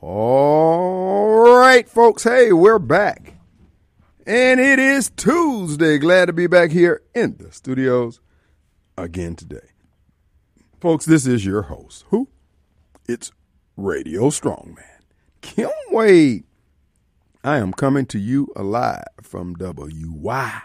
All right, folks. Hey, we're back. And it is Tuesday. Glad to be back here in the studios again today. Folks, this is your host. Who? It's Radio Strongman, Kim Wade. I am coming to you alive from WYAB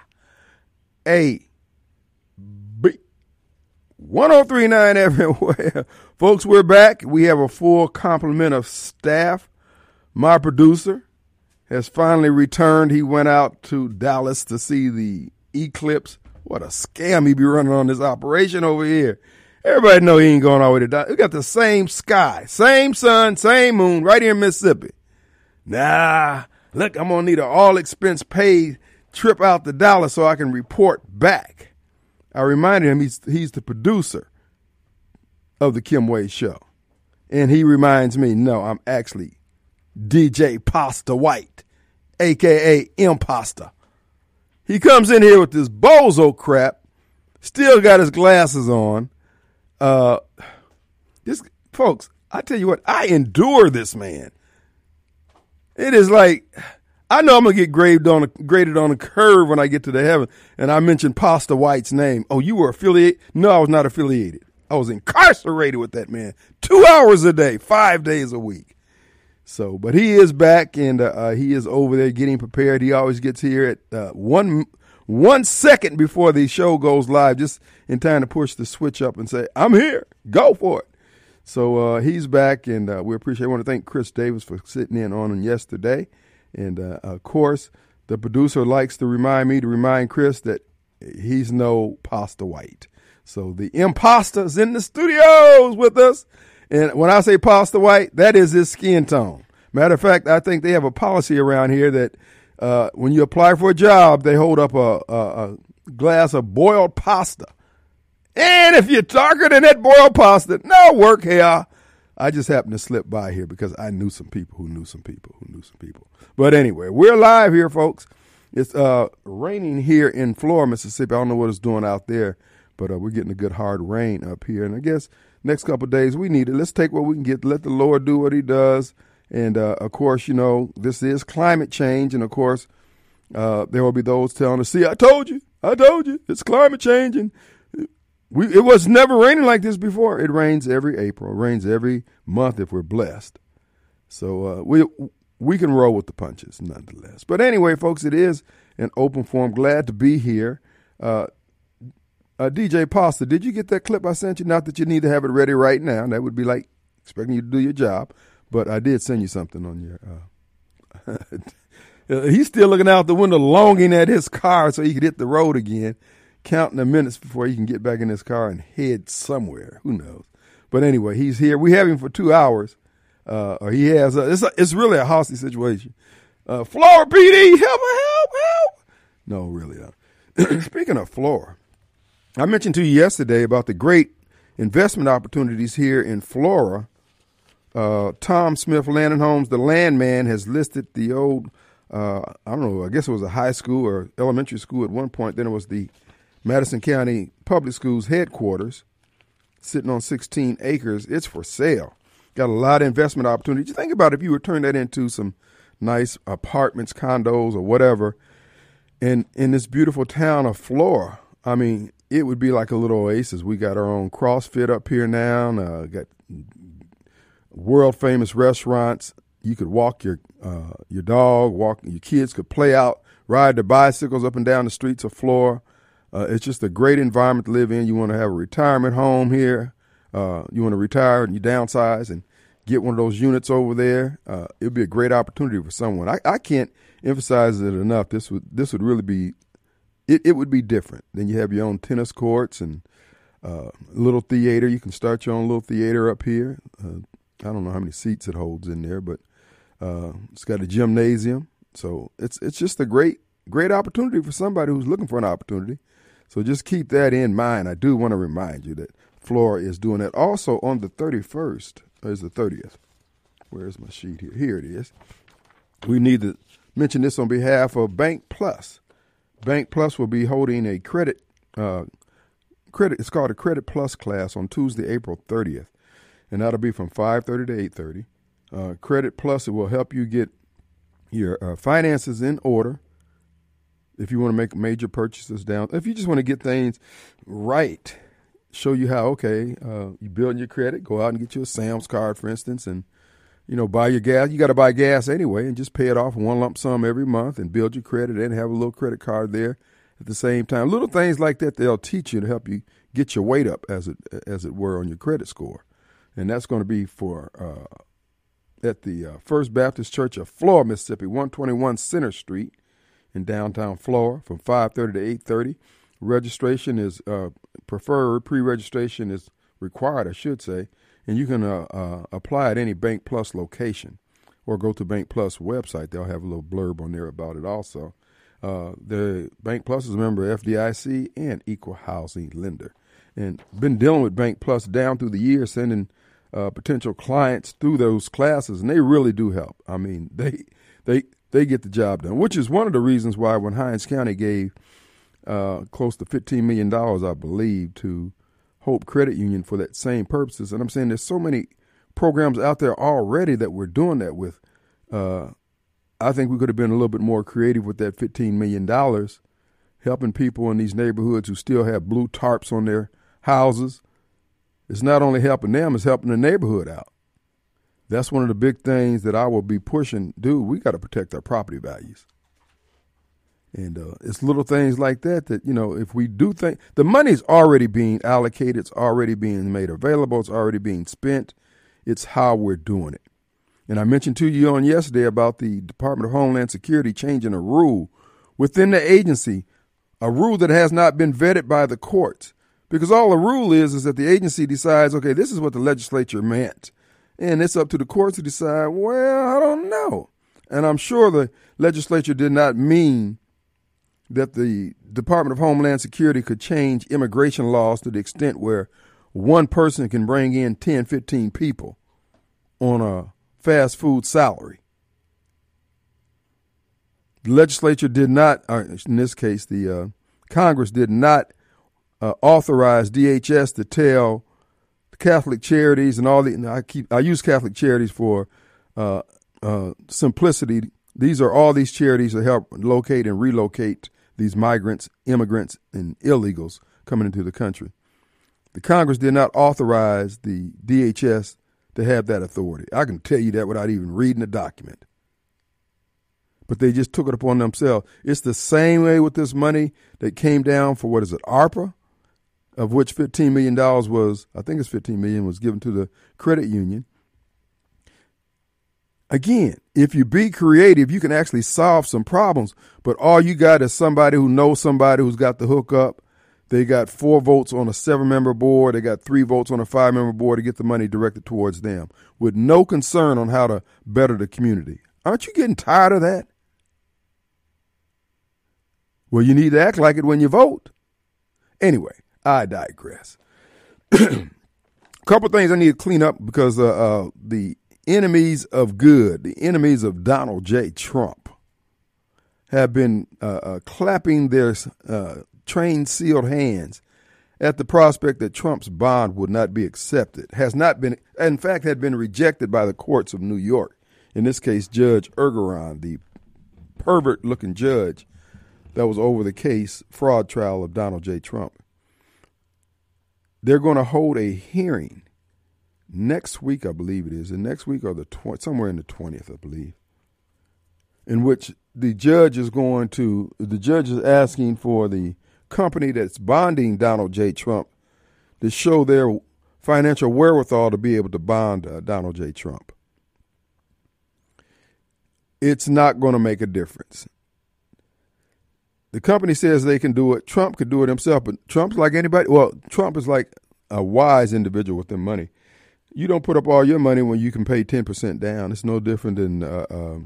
103.9 everywhere. Folks, we're back. We have a full complement of staff. My producer has finally returned. He went out to Dallas to see the eclipse. What a scam he be running on this operation over here. Everybody know he ain't going all the way to Dallas. We got the same sky, same sun, same moon right here in Mississippi. Nah, look, I'm going to need an all-expense paid trip out to Dallas so I can report back. I reminded him he's the producer of the Kim Wade Show. And he reminds me, no, I'm actually DJ Pasta White, a.k.a. Impasta. He comes in here with this bozo crap, still got his glasses on. Folks, I tell you what, I endure this man. It is like, I know I'm going to get graded on a curve when I get to the heaven, and I mentioned Pasta White's name. Oh, you were affiliated? No, I was not affiliated. I was incarcerated with that man 2 hours a day, 5 days a week. So, but he is back, and he is over there getting prepared. He always gets here at 1 second before the show goes live, just in time to push the switch up and say, I'm here, go for it. So he's back, and we appreciate it. I want to thank Chris Davis for sitting in on him yesterday. And, of course, the producer likes to remind Chris that he's no Pasta White. So the imposter's in the studios with us. And when I say Pasta White, that is his skin tone. Matter of fact, I think they have a policy around here that when you apply for a job, they hold up a glass of boiled pasta. And if you're darker than that boiled pasta, no work here. I just happened to slip by here because I knew some people who knew some people who knew some people. But anyway, we're live here, folks. It's raining here in Florida, Mississippi. I don't know what it's doing out there, but we're getting a good hard rain up here. And I guess next couple of days we need it. Let's take what we can get. Let the Lord do what he does. And, of course, you know, this is climate change. And, of course, there will be those telling us, see, I told you, it's climate change. And it was never raining like this before. It rains every April. It rains every month if we're blessed. So we can roll with the punches nonetheless. But anyway, folks, it is an open forum. Glad to be here. DJ Pasta, did you get that clip I sent you? Not that you need to have it ready right now. That would be like expecting you to do your job. But I did send you something on your... He's still looking out the window, longing at his car so he could hit the road again, counting the minutes before he can get back in his car and head somewhere. Who knows? But anyway, he's here. We have him for 2 hours. Or he has. It's really a hostage situation. Flora PD, help. No, really. Speaking of Flora, I mentioned to you yesterday about the great investment opportunities here in Flora. Tom Smith Land and Homes, the landman, has listed the old, I don't know, I guess it was a high school or elementary school at one point. Then it was the Madison County Public Schools headquarters, sitting on 16 acres. It's for sale. Got a lot of investment opportunities. You think about if you would turn that into some nice apartments, condos, or whatever, in this beautiful town of Flora. I mean, it would be like a little oasis. We got our own CrossFit up here now. Got world famous restaurants. You could walk your dog, your kids could play out, ride their bicycles up and down the streets of Flora. It's just a great environment to live in. You want to have a retirement home here. You want to retire and you downsize and get one of those units over there. It would be a great opportunity for someone. I can't emphasize it enough. This would really be, it would be different. Then you have your own tennis courts and little theater. You can start your own little theater up here. I don't know how many seats it holds in there, but it's got a gymnasium. So it's just a great opportunity for somebody who's looking for an opportunity. So just keep that in mind. I do want to remind you that Flora is doing that. Also on the 31st, or is the 30th? Where's my sheet here? Here it is. We need to mention this on behalf of Bank Plus. Bank Plus will be holding a credit. It's called a Credit Plus class on Tuesday, April 30th. And that'll be from 5:30 to 8:30. Credit Plus, it will help you get your finances in order if you want to make major purchases down. If you just want to get things right, show you how, okay, you build your credit, go out and get you a Sam's card, for instance, and, buy your gas. You got to buy gas anyway and just pay it off in one lump sum every month and build your credit and have a little credit card there at the same time. Little things like that they'll teach you to help you get your weight up, as it were, on your credit score. And that's going to be for at the First Baptist Church of Flora, Mississippi, 121 Center Street in downtown Flora from 5:30 to 8:30. Registration is preferred. Pre-registration is required, I should say. And you can apply at any Bank Plus location or go to Bank Plus website. They'll have a little blurb on there about it also. The Bank Plus is a member of FDIC and Equal Housing Lender. And been dealing with Bank Plus down through the years, sending potential clients through those classes, and they really do help. I mean, they get the job done, which is one of the reasons why when Hinds County gave close to $15 million, I believe, to Hope Credit Union for that same purposes. And I'm saying there's so many programs out there already that we're doing that with. I think we could have been a little bit more creative with that $15 million, helping people in these neighborhoods who still have blue tarps on their houses. It's not only helping them, it's helping the neighborhood out. That's one of the big things that I will be pushing. Dude, we got to protect our property values. And it's little things like that, if we do think the money's already being allocated, it's already being made available, it's already being spent. It's how we're doing it. And I mentioned to you on yesterday about the Department of Homeland Security changing a rule within the agency, a rule that has not been vetted by the courts. Because all the rule is that the agency decides, okay, this is what the legislature meant. And it's up to the courts to decide, well, I don't know. And I'm sure the legislature did not mean that the Department of Homeland Security could change immigration laws to the extent where one person can bring in 10, 15 people on a fast food salary. The legislature did not, or in this case, the Congress did not authorize DHS to tell Catholic Charities and all I use Catholic Charities for simplicity. These are all these charities that help locate and relocate these migrants, immigrants, and illegals coming into the country. The Congress did not authorize the DHS to have that authority. I can tell you that without even reading the document. But they just took it upon themselves. It's the same way with this money that came down for, ARPA, of which $15 million was, I think it's $15 million was given to the credit union. Again, if you be creative, you can actually solve some problems. But all you got is somebody who knows somebody who's got the hookup. They got 4 votes on a 7-member board. They got 3 votes on a 5-member board to get the money directed towards them with no concern on how to better the community. Aren't you getting tired of that? Well, you need to act like it when you vote. Anyway, I digress. A couple of things I need to clean up because the enemies of good, the enemies of Donald J. Trump, have been clapping their trained-sealed hands at the prospect that Trump's bond would not be accepted. Has not been, in fact, had been rejected by the courts of New York. In this case, Judge Ergeron, the pervert-looking judge that was over the case fraud trial of Donald J. Trump. They're going to hold a hearing next week, I believe it is, and next week or somewhere in the 20th, I believe, in which the judge is asking for the company that's bonding Donald J. Trump to show their financial wherewithal to be able to bond Donald J. Trump. It's not going to make a difference. The company says they can do it. Trump could do it himself, but Trump's like anybody. Well, Trump is like a wise individual with their money. You don't put up all your money when you can pay 10% down. It's no different than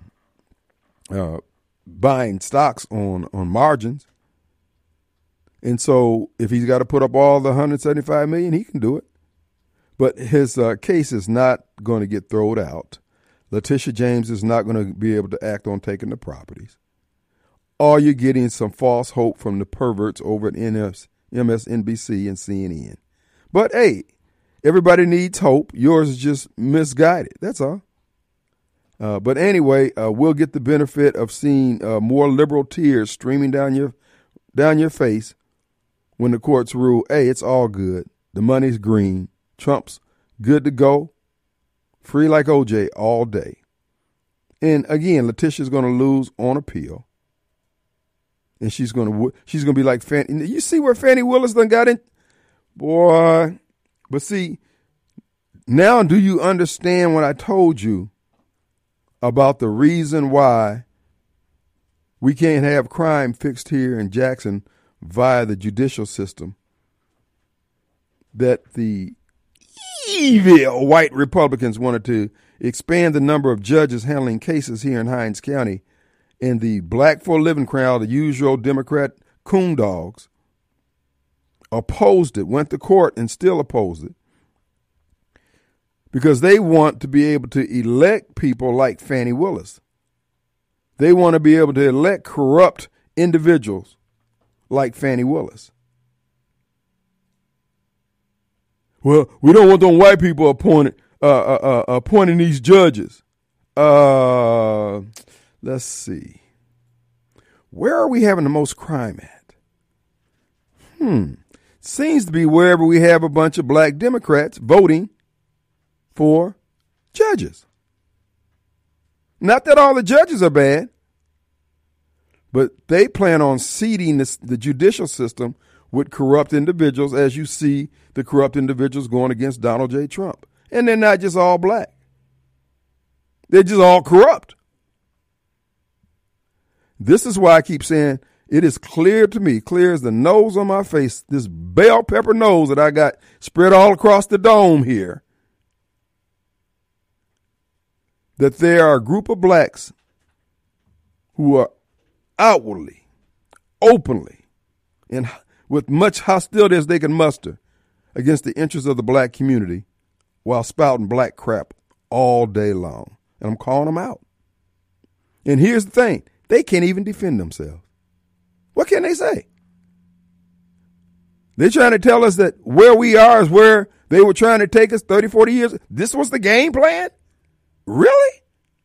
buying stocks on margins. And so if he's got to put up all the $175 million, he can do it. But his case is not going to get thrown out. Letitia James is not going to be able to act on taking the properties. Or you're getting some false hope from the perverts over at MSNBC and CNN. But hey, everybody needs hope. Yours is just misguided. That's all. But anyway, we'll get the benefit of seeing more liberal tears streaming down your face when the courts rule, hey, it's all good. The money's green. Trump's good to go. Free like OJ all day. And again, Letitia's going to lose on appeal. And she's going to be like Fannie. You see where Fannie Willis done got in? Boy. But see, now do you understand what I told you about the reason why we can't have crime fixed here in Jackson via the judicial system? That the evil white Republicans wanted to expand the number of judges handling cases here in Hinds County, and the black for a living crowd, the usual Democrat coon dogs, opposed it, went to court and still opposed it, because they want to be able to elect people like Fannie Willis. They want to be able to elect corrupt individuals like Fannie Willis. Well, we don't want them white people appointing these judges. Let's see. Where are we having the most crime at? Seems to be wherever we have a bunch of black Democrats voting for judges. Not that all the judges are bad, but they plan on seeding the judicial system with corrupt individuals, as you see the corrupt individuals going against Donald J. Trump. And they're not just all black. They're just all corrupt. This is why I keep saying it is clear to me, clear as the nose on my face, this bell pepper nose that I got spread all across the dome here, that there are a group of blacks who are outwardly, openly, and with much hostility as they can muster against the interests of the black community while spouting black crap all day long. And I'm calling them out. And here's the thing. They can't even defend themselves. What can they say? They're trying to tell us that where we are is where they were trying to take us 30, 40 years. This was the game plan? Really?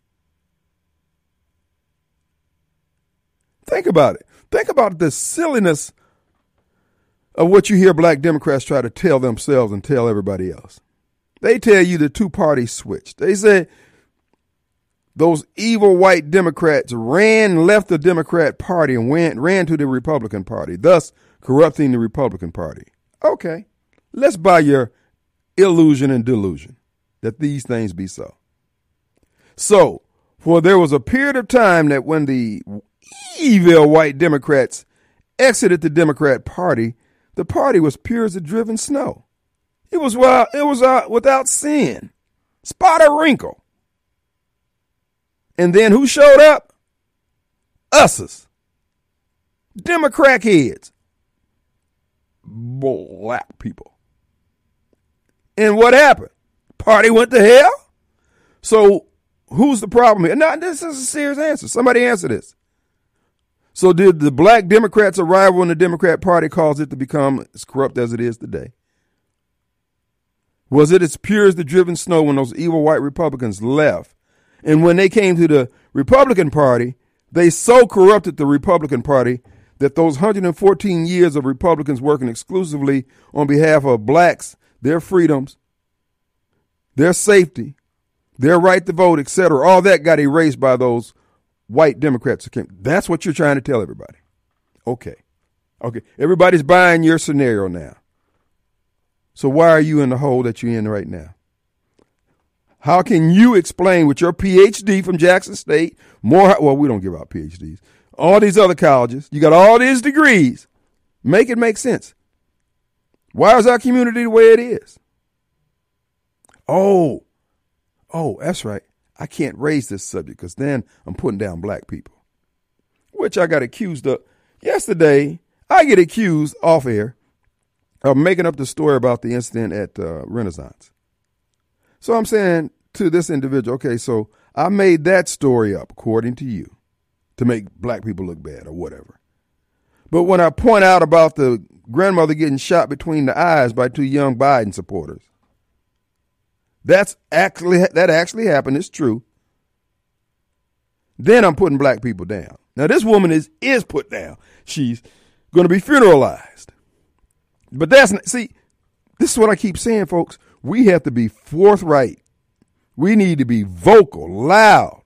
Think about it. Think about the silliness of what you hear black Democrats try to tell themselves and tell everybody else. They tell you the two parties switched. They say those evil white Democrats left the Democrat Party and ran to the Republican Party, thus corrupting the Republican Party. Okay, let's buy your illusion and delusion that these things be so. So, for there was a period of time that when the evil white Democrats exited the Democrat Party, the party was pure as the driven snow. It was without sin, spot or wrinkle. And then who showed up? Us's. Democrat heads. Black people. And what happened? Party went to hell? So who's the problem here? Now, this is a serious answer. Somebody answer this. So did the black Democrats' arrival in the Democrat Party cause it to become as corrupt as it is today? Was it as pure as the driven snow when those evil white Republicans left? And when they came to the Republican Party, they so corrupted the Republican Party that those 114 years of Republicans working exclusively on behalf of blacks, their freedoms, their safety, their right to vote, etc., all that got erased by those white Democrats who came. That's what you're trying to tell everybody. Okay. Everybody's buying your scenario now. So why are you in the hole that you're in right now? How can you explain with your PhD from Jackson State, we don't give out PhDs, all these other colleges, you got all these degrees, make it make sense. Why is our community the way it is? Oh, that's right. I can't raise this subject because then I'm putting down black people, which I got accused of. Yesterday, I get accused off air of making up the story about the incident at Renaissance. So I'm saying to this individual, okay, so I made that story up, according to you, to make black people look bad or whatever. But when I point out about the grandmother getting shot between the eyes by two young Biden supporters, that actually happened. It's true. then I'm putting black people down. Now, this woman is put down. She's going to be funeralized. But this is what I keep saying, folks. We have to be forthright. We need to be vocal, loud,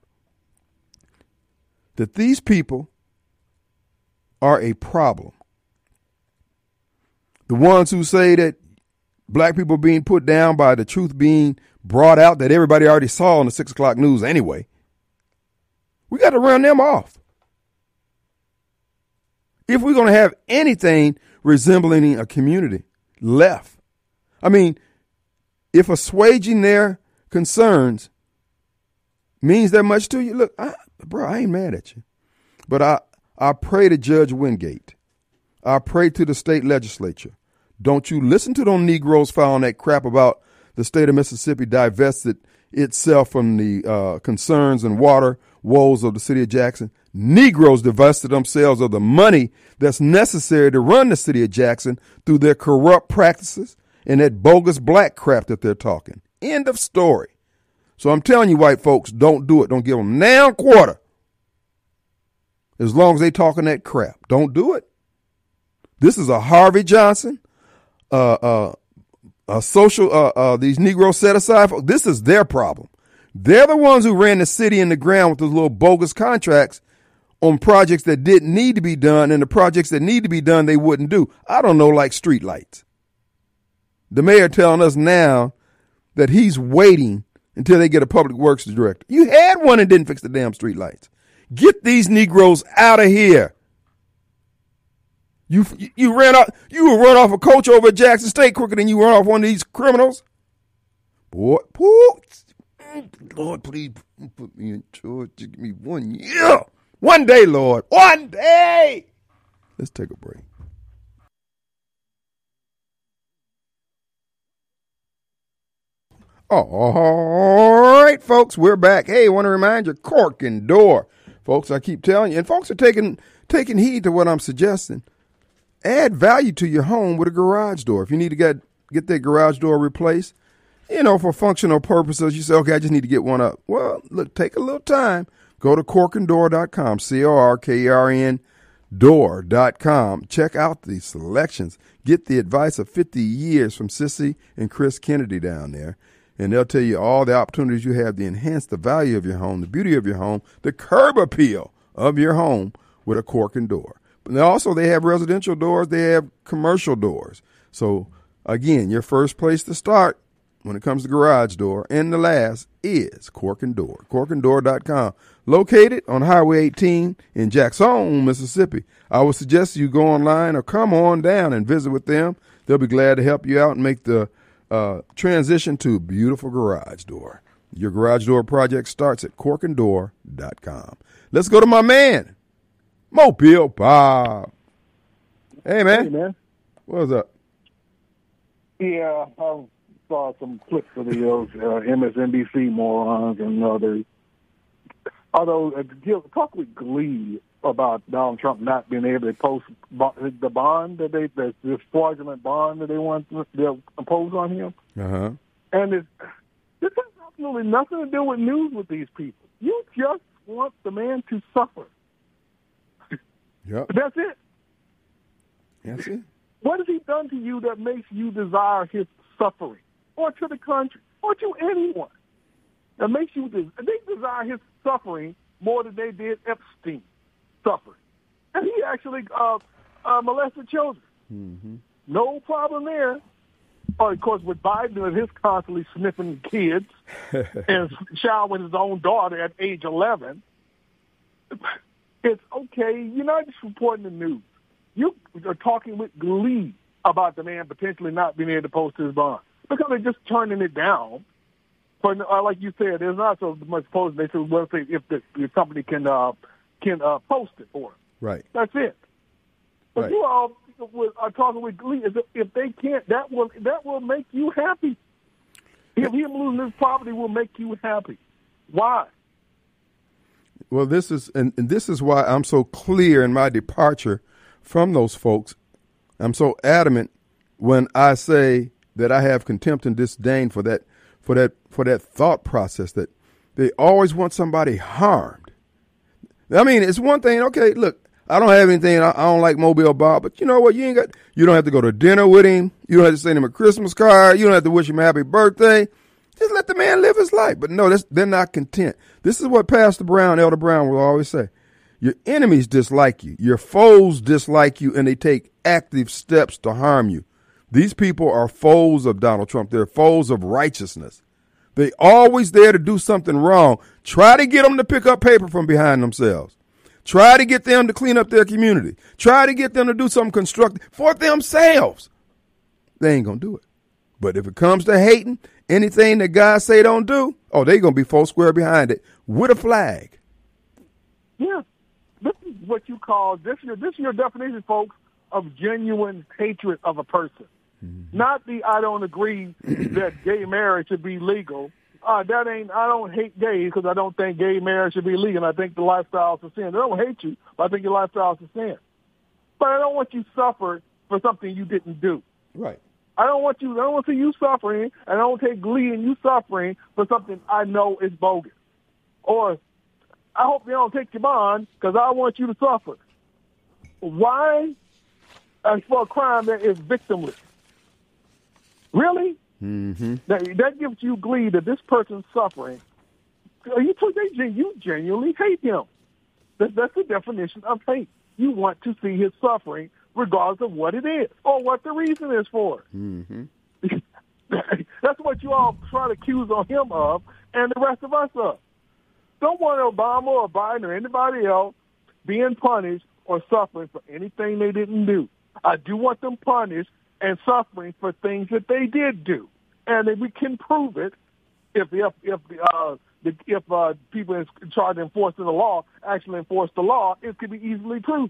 that these people are a problem. The ones who say that black people being put down by the truth being brought out that everybody already saw on the 6 o'clock news anyway, we got to run them off. If we're going to have anything resembling a community left, I mean, if assuaging their concerns means that much to you, look, I ain't mad at you. But I pray to Judge Wingate. I pray to the state legislature. Don't you listen to those Negroes filing that crap about the state of Mississippi divested itself from the concerns and water woes of the city of Jackson. Negroes divested themselves of the money that's necessary to run the city of Jackson through their corrupt practices and that bogus black crap that they're talking. End of story. So I'm telling you, white folks, don't do it. Don't give them now quarter. As long as they talking that crap. Don't do it. This is a Harvey Johnson, a social, these Negroes set aside. This is their problem. They're the ones who ran the city in the ground with those little bogus contracts on projects that didn't need to be done, and the projects that need to be done, they wouldn't do. I don't know, like street lights. The mayor telling us now that he's waiting until they get a public works director. You had one and didn't fix the damn street lights. Get these Negroes out of here. You ran off. You will run off a coach over at Jackson State quicker than you run off one of these criminals. Boy, Lord, please put me in charge. Just give me 1 year. One day, Lord. One day. Let's take a break. All right, folks, we're back. Hey, I want to remind you, Cork and Door. Folks, I keep telling you, and folks are taking heed to what I'm suggesting. Add value to your home with a garage door. If you need to get that garage door replaced, for functional purposes, you say, okay, I just need to get one up. Well, look, take a little time. Go to corkanddoor.com, CORKERN door.com. Check out the selections. Get the advice of 50 years from Sissy and Chris Kennedy down there. And they'll tell you all the opportunities you have to enhance the value of your home, the beauty of your home, the curb appeal of your home with a Cork and Door. But also, they have residential doors. They have commercial doors. So, again, your first place to start when it comes to garage door and the last is Cork and Door. Corkanddoor.com. Located on Highway 18 in Jackson, Mississippi. I would suggest you go online or come on down and visit with them. They'll be glad to help you out and make the transition to a beautiful garage door. Your garage door project starts at corkanddoor.com. Let's go to my man, Mobile Bob. Hey, man. Hey, man. What's up? Yeah, I saw some clips of those MSNBC morons and others. Although, talk with glee about Donald Trump not being able to post the bond this fraudulent bond that they want to impose on him. Uh-huh. And this has absolutely nothing to do with news with these people. You just want the man to suffer. Yep. That's it. That's it. What has he done to you that makes you desire his suffering, or to the country, or to anyone? That makes you they desire his suffering more than they did Epstein suffering, and he actually molested children. Mm-hmm. No problem there. Or of course, with Biden and his constantly sniffing kids and showering his own daughter at age 11, it's okay. You're not just reporting the news. You are talking with glee about the man potentially not being able to post his bond because they're just turning it down. For like you said, there's not so much posting. They said, well, if the company can post it for him. Right. That's it. But right. You all are talking with glee. If they can't, that will make you happy. If him losing his property will make you happy. Why? Well, this is why I'm so clear in my departure from those folks. I'm so adamant when I say that I have contempt and disdain for that thought process that they always want somebody harmed. I mean, it's one thing. Okay, look, I don't have anything. I don't like Mobile Bob, but you know what? You don't have to go to dinner with him. You don't have to send him a Christmas card. You don't have to wish him a happy birthday. Just let the man live his life. But no, they're not content. This is what Pastor Brown, Elder Brown will always say. Your enemies dislike you. Your foes dislike you, and they take active steps to harm you. These people are foes of Donald Trump. They're foes of righteousness. They always there to do something wrong. Try to get them to pick up paper from behind themselves. Try to get them to clean up their community. Try to get them to do something constructive for themselves. They ain't going to do it. But if it comes to hating, anything that God say don't do, they're going to be 4 square behind it with a flag. Yeah. This is what you call, this is your definition, folks, of genuine hatred of a person. Mm-hmm. Not the I don't agree that gay marriage should be legal. I don't hate gays because I don't think gay marriage should be legal. I think the lifestyle is a sin. I don't hate you, but I think your lifestyle is a sin. But I don't want you to suffer for something you didn't do. Right. I don't want to see you suffering, and I don't take glee in you suffering for something I know is bogus. Or I hope they don't take your bond because I want you to suffer. Why? For a crime that is victimless. Really? Mm-hmm. That gives you glee that this person's suffering. You genuinely hate him. That's the definition of hate. You want to see his suffering regardless of what it is or what the reason is for. Mm-hmm. That's what you all try to accuse on him of and the rest of us of. Don't want Obama or Biden or anybody else being punished or suffering for anything they didn't do. I do want them punished and suffering for things that they did do. And if we can prove it, if people in charge of enforcing the law actually enforce the law, it could be easily proven.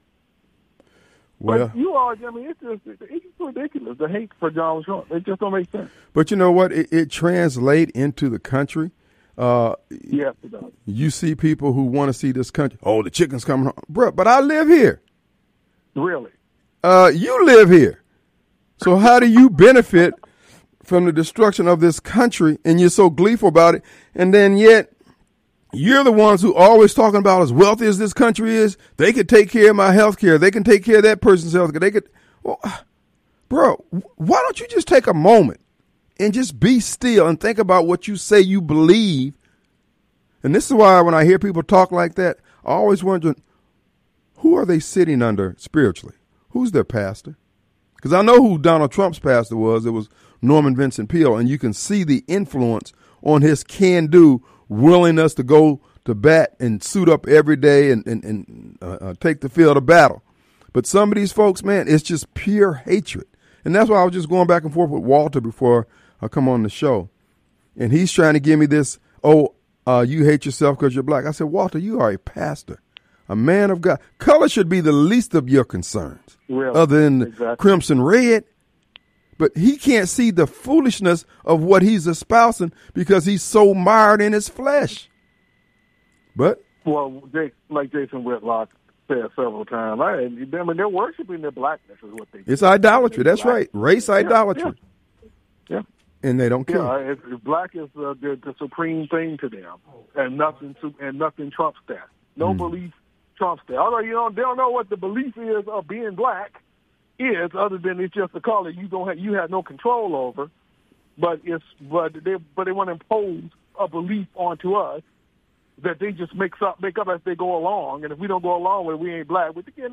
Well, but it's just ridiculous, the hate for Donald Trump. It just don't make sense. But you know what? It translates into the country. Yes, it does. You see people who want to see this country. Oh, the chicken's coming home. Bro, but I live here. Really? You live here. So how do you benefit from the destruction of this country and you're so gleeful about it? And then yet you're the ones who always talking about as wealthy as this country is, they could take care of my health care. They can take care of that person's health care. Bro, why don't you just take a moment and just be still and think about what you say you believe? And this is why when I hear people talk like that, I always wonder, who are they sitting under spiritually? Who's their pastor? Because I know who Donald Trump's pastor was. It was Norman Vincent Peale. And you can see the influence on his can-do willingness to go to bat and suit up every day and take the field of battle. But some of these folks, man, it's just pure hatred. And that's why I was just going back and forth with Walter before I come on the show. And he's trying to give me this, you hate yourself because you're black. I said, Walter, you are a pastor, a man of God. Color should be the least of your concerns, really? Other than crimson red. But he can't see the foolishness of what he's espousing because he's so mired in his flesh. But like Jason Whitlock said several times, they're worshiping their blackness is what they do. It's idolatry. That's right. Race idolatry. Yeah. And they don't care. Yeah, black is the supreme thing to them, and nothing trumps that. No belief trumps that. Although they don't know what the belief is of being black is, other than it's just a color you have no control over. But they want to impose a belief onto us that they just make up as they go along. And if we don't go along with it, we ain't black. But again,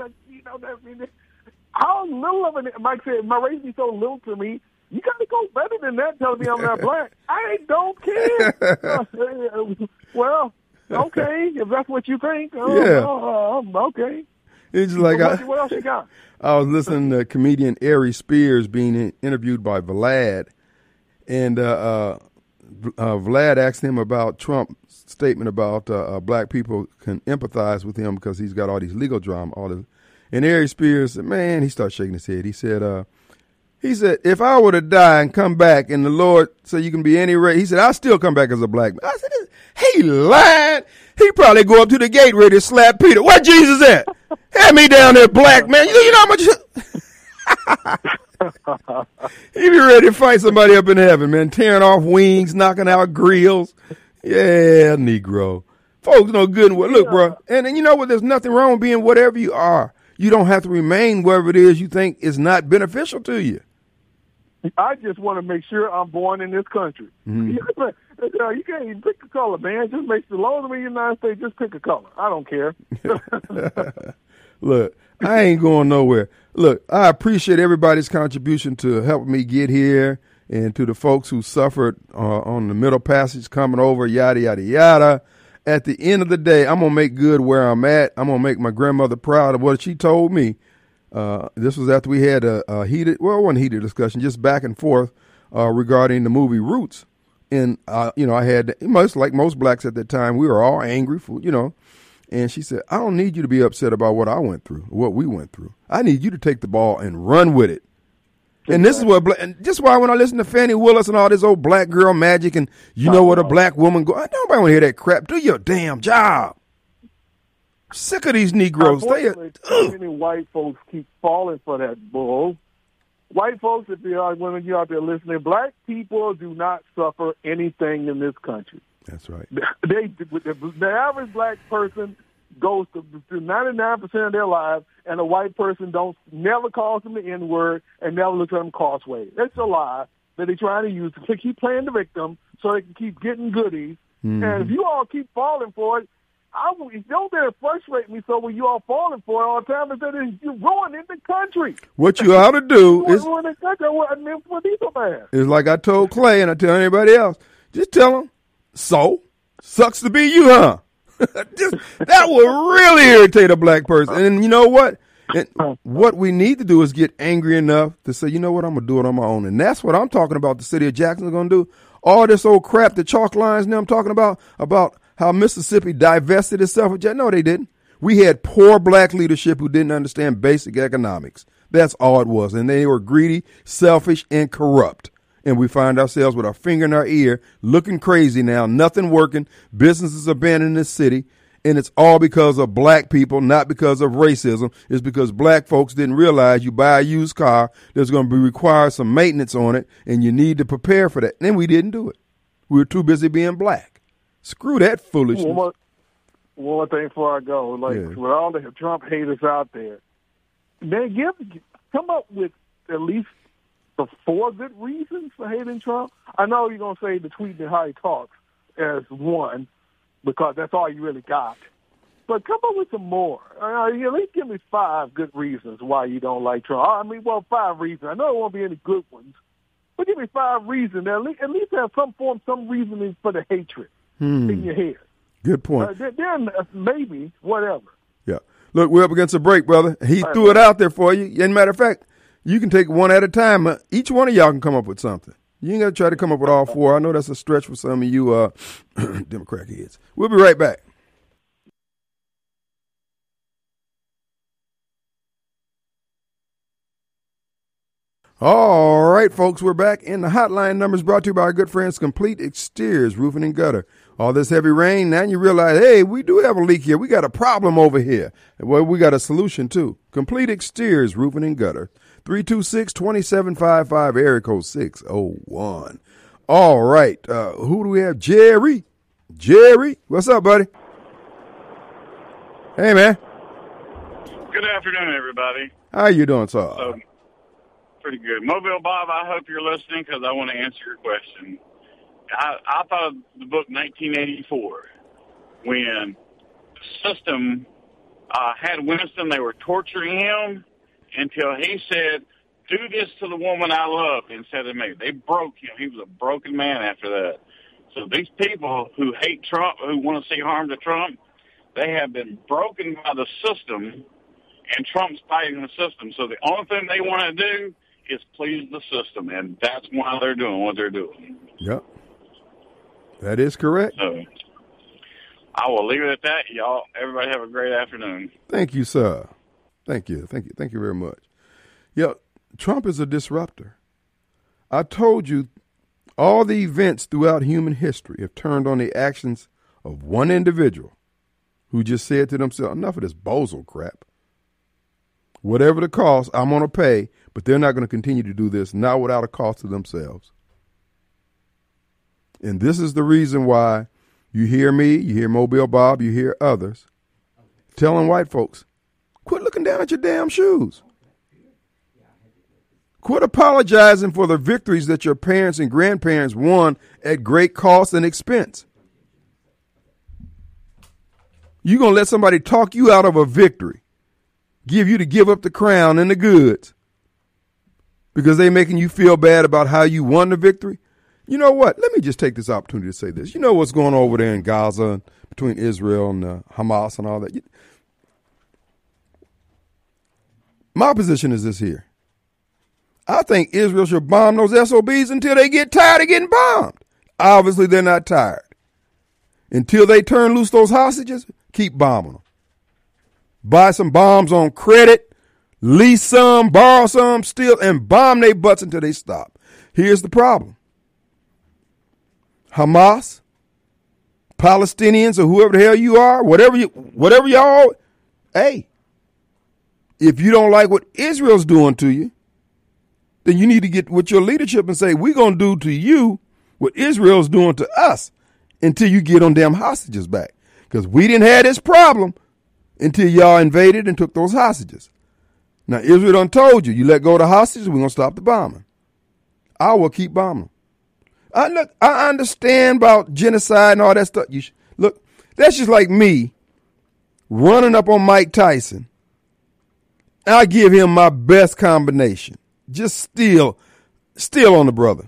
how little of it? Mike said, my race is so little to me. You got to go better than that. Telling me I'm not black. I don't care. Well, okay, if that's what you think. Okay. It's like what else you got? I was listening to comedian Ari Spears being interviewed by Vlad, and Vlad asked him about Trump's statement about black people can empathize with him because he's got all these legal drama. And Ari Spears said, man, he started shaking his head. He said, if I were to die and come back and the Lord said you can be any race, he said, I'll still come back as a black man. I said, he lied. He probably go up to the gate ready to slap Peter. Where Jesus at? Have me down there, black man. You know how much... He be ready to fight somebody up in heaven, man. Tearing off wings, knocking out grills. Yeah, Negro. Folks know good and well. Look, bro, and you know what? There's nothing wrong with being whatever you are. You don't have to remain wherever it is you think is not beneficial to you. I just want to make sure I'm born in this country. You can't even pick a color, man. Just make the laws of the United States. Just pick a color. I don't care. Look, I ain't going nowhere. Look, I appreciate everybody's contribution to helping me get here, and to the folks who suffered on the Middle Passage coming over, yada, yada, yada. At the end of the day, I'm going to make good where I'm at. I'm going to make my grandmother proud of what she told me. This was after we had a heated, well, it wasn't heated discussion, just back and forth regarding the movie Roots. And, I had, much like most blacks at that time, we were all angry for, and she said, I don't need you to be upset about what I went through, what we went through. I need you to take the ball and run with it. And this is what, and just why when I listen to Fannie Willis and all this old black girl magic and know what a black woman go, I don't want to hear that crap. Do your damn job. Sick of these Negroes. Many white folks keep falling for that bull. White folks, if you are women, you out there listening, black people do not suffer anything in this country. That's right. The average black person goes to 99% of their lives, and a white person never calls them the N-word and never looks at them crossways. It's a lie that they're trying to use to keep playing the victim so they can keep getting goodies. Mm-hmm. And if you all keep falling for it, don't let it frustrate me. So when you all falling for it all the time, is that you're ruining the country. What you ought to do is ruining the country. It's like I told Clay and I tell anybody else. Just tell them, so sucks to be you, huh? That will really irritate a black person. And you know what? And what we need to do is get angry enough to say, you know what, I'm going to do it on my own. And that's what I'm talking about the city of Jackson is going to do. All this old crap, the chalk lines now I'm talking about how Mississippi divested itself of Jackson. No, they didn't. We had poor black leadership who didn't understand basic economics. That's all it was. And they were greedy, selfish, and corrupt. And we find ourselves with our finger in our ear, looking crazy now, nothing working, businesses abandoning the city, and it's all because of black people, not because of racism. It's because black folks didn't realize you buy a used car, there's going to be required some maintenance on it, and you need to prepare for that. And we didn't do it. We were too busy being black. Screw that foolishness. One more thing before I go, with all the Trump haters out there, man, come up with at least the 4 good reasons for hating Trump. I know you're going to say the tweet and how he talks as one, because that's all you really got. But come up with some more. At least give me 5 good reasons why you don't like Trump. 5 reasons. I know there won't be any good ones, but give me 5 reasons. At least have some reasoning for the hatred in your head. Good point. Then maybe whatever. Yeah. Look, we're up against a break, brother. He threw it out there for you. And matter of fact, you can take one at a time. Each one of y'all can come up with something. You ain't got to try to come up with all 4. I know that's a stretch for some of you Democrat heads. We'll be right back. All right, folks, we're back. And the hotline numbers brought to you by our good friends, Complete Exteriors, Roofing and Gutter. All this heavy rain, now you realize, hey, we do have a leak here. We got a problem over here. Well, we got a solution, too. Complete Exteriors, Roofing and Gutter. 326-2755, area code 601. All right. Who do we have? Jerry. Jerry, what's up, buddy? Hey, man. Good afternoon, everybody. How you doing, sir? Pretty good. Mobile Bob, I hope you're listening because I want to answer your question. I thought of the book 1984 when the system had Winston. They were torturing him until he said, do this to the woman I love instead of me. They broke him. He was a broken man after that. So these people who hate Trump, who want to see harm to Trump, they have been broken by the system, and Trump's fighting the system. So the only thing they want to do is please the system, and that's why they're doing what they're doing. Yep. That is correct. So I will leave it at that. Y'all, everybody have a great afternoon. Thank you, sir. Thank you. Thank you. Thank you very much. Yeah, Trump is a disruptor. I told you all the events throughout human history have turned on the actions of one individual who just said to themselves, enough of this bozo crap. Whatever the cost, I'm going to pay, but they're not going to continue to do this, not without a cost to themselves. And this is the reason why You hear me, you hear Mobile Bob, you hear others telling white folks, quit looking down at your damn shoes. Quit apologizing for the victories that your parents and grandparents won at great cost and expense. You're going to let somebody talk you out of a victory, give you to give up the crown and the goods because they're making you feel bad about how you won the victory? You know what? Let me just take this opportunity to say this. You know what's going on over there in Gaza between Israel and Hamas and all that? My position is this here. I think Israel should bomb those SOBs until they get tired of getting bombed. Obviously, they're not tired. Until they turn loose those hostages, keep bombing them. Buy some bombs on credit, lease some, borrow some, steal, and bomb their butts until they stop. Here's the problem. Hamas, Palestinians, or whoever the hell you are, whatever y'all, hey, if you don't like what Israel's doing to you, then you need to get with your leadership and say, we're going to do to you what Israel's doing to us until you get on damn hostages back. Because we didn't have this problem until y'all invaded and took those hostages. Now, Israel done told you, you let go of the hostages, we're going to stop the bombing. I will keep bombing. I understand about genocide and all that stuff. Look, that's just like me running up on Mike Tyson. I'll give him my best combination. Just steal on the brother.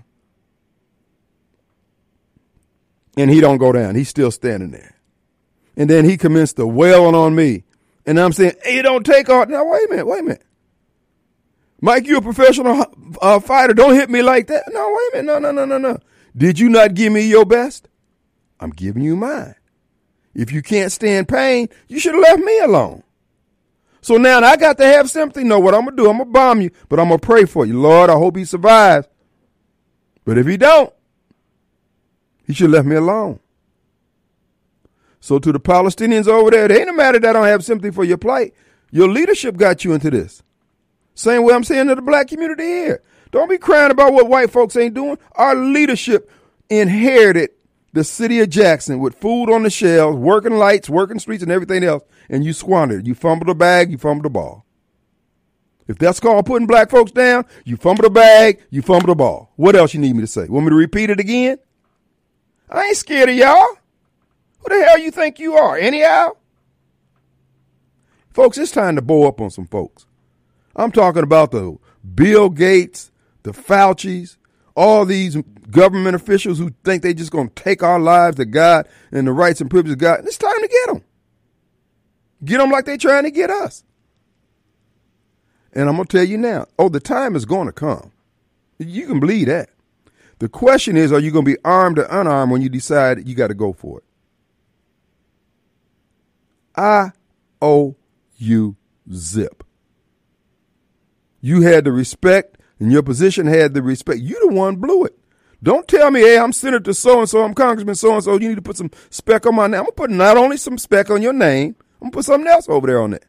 And he don't go down. He's still standing there. And then he commenced to wailing on me. And I'm saying, hey, you don't take off. Now, wait a minute. Mike, you a professional fighter. Don't hit me like that. No, wait a minute. No. Did you not give me your best? I'm giving you mine. If you can't stand pain, you should have left me alone. So now I got to have sympathy. Know what I'm going to do? I'm going to bomb you, but I'm going to pray for you. Lord, I hope he survives. But if he don't, he should have left me alone. So to the Palestinians over there, it ain't a matter that I don't have sympathy for your plight. Your leadership got you into this. Same way I'm saying to the black community here. Don't be crying about what white folks ain't doing. Our leadership inherited the city of Jackson with food on the shelves, working lights, working streets, and everything else, and you squandered it. You fumbled the bag, you fumbled the ball. If that's called putting black folks down, you fumbled the bag, you fumbled the ball. What else you need me to say? Want me to repeat it again? I ain't scared of y'all. Who the hell you think you are, anyhow? Folks, it's time to bow up on some folks. I'm talking about the Bill Gates, the Faucis, all these government officials who think they just going to take our lives to God and the rights and privileges of God. It's time to get them. Get them like they're trying to get us. And I'm going to tell you now, the time is going to come. You can believe that. The question is, are you going to be armed or unarmed when you decide you got to go for it? I owe you zip. You had the respect, and your position had the respect. You the one blew it. Don't tell me, hey, I'm Senator so-and-so, I'm Congressman so-and-so, you need to put some speck on my name. I'm going to put not only some speck on your name, I'm going to put something else over there on it.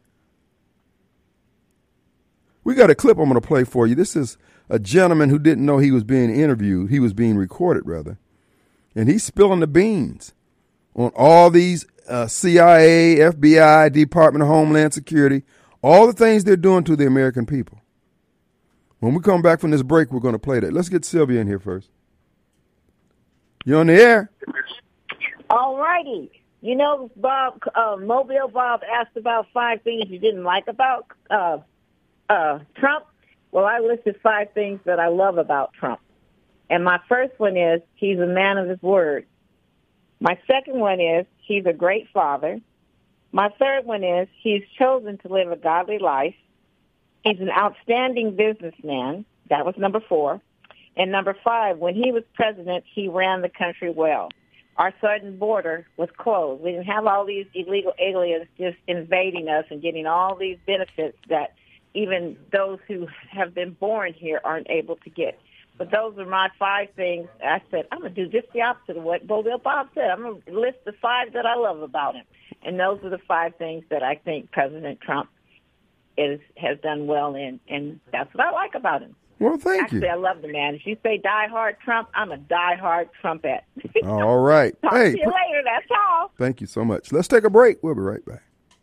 We got a clip I'm going to play for you. This is a gentleman who didn't know he was being interviewed. He was being recorded, rather. And he's spilling the beans on all these CIA, FBI, Department of Homeland Security, all the things they're doing to the American people. When we come back from this break, we're going to play that. Let's get Sylvia in here first. You on the air? All righty. You know, Bob, Mobile Bob asked about 5 things you didn't like about Trump. Well, I listed 5 things that I love about Trump. And my first one is he's a man of his word. My second one is he's a great father. My third one is he's chosen to live a godly life. He's an outstanding businessman. That was number 4. And number 5, when he was president, he ran the country well. Our southern border was closed. We didn't have all these illegal aliens just invading us and getting all these benefits that even those who have been born here aren't able to get. But those are my 5 things. I said, I'm going to do just the opposite of what Mobile Bob said. I'm going to list the 5 that I love about him. And those are the 5 things that I think President Trump has done well in, and that's what I like about him. Well, thank Actually, you. I love the man. If you say die-hard Trump, I'm a die-hard Trumpette. All right. Talk to you later. That's all. Thank you so much. Let's take a break. We'll be right back.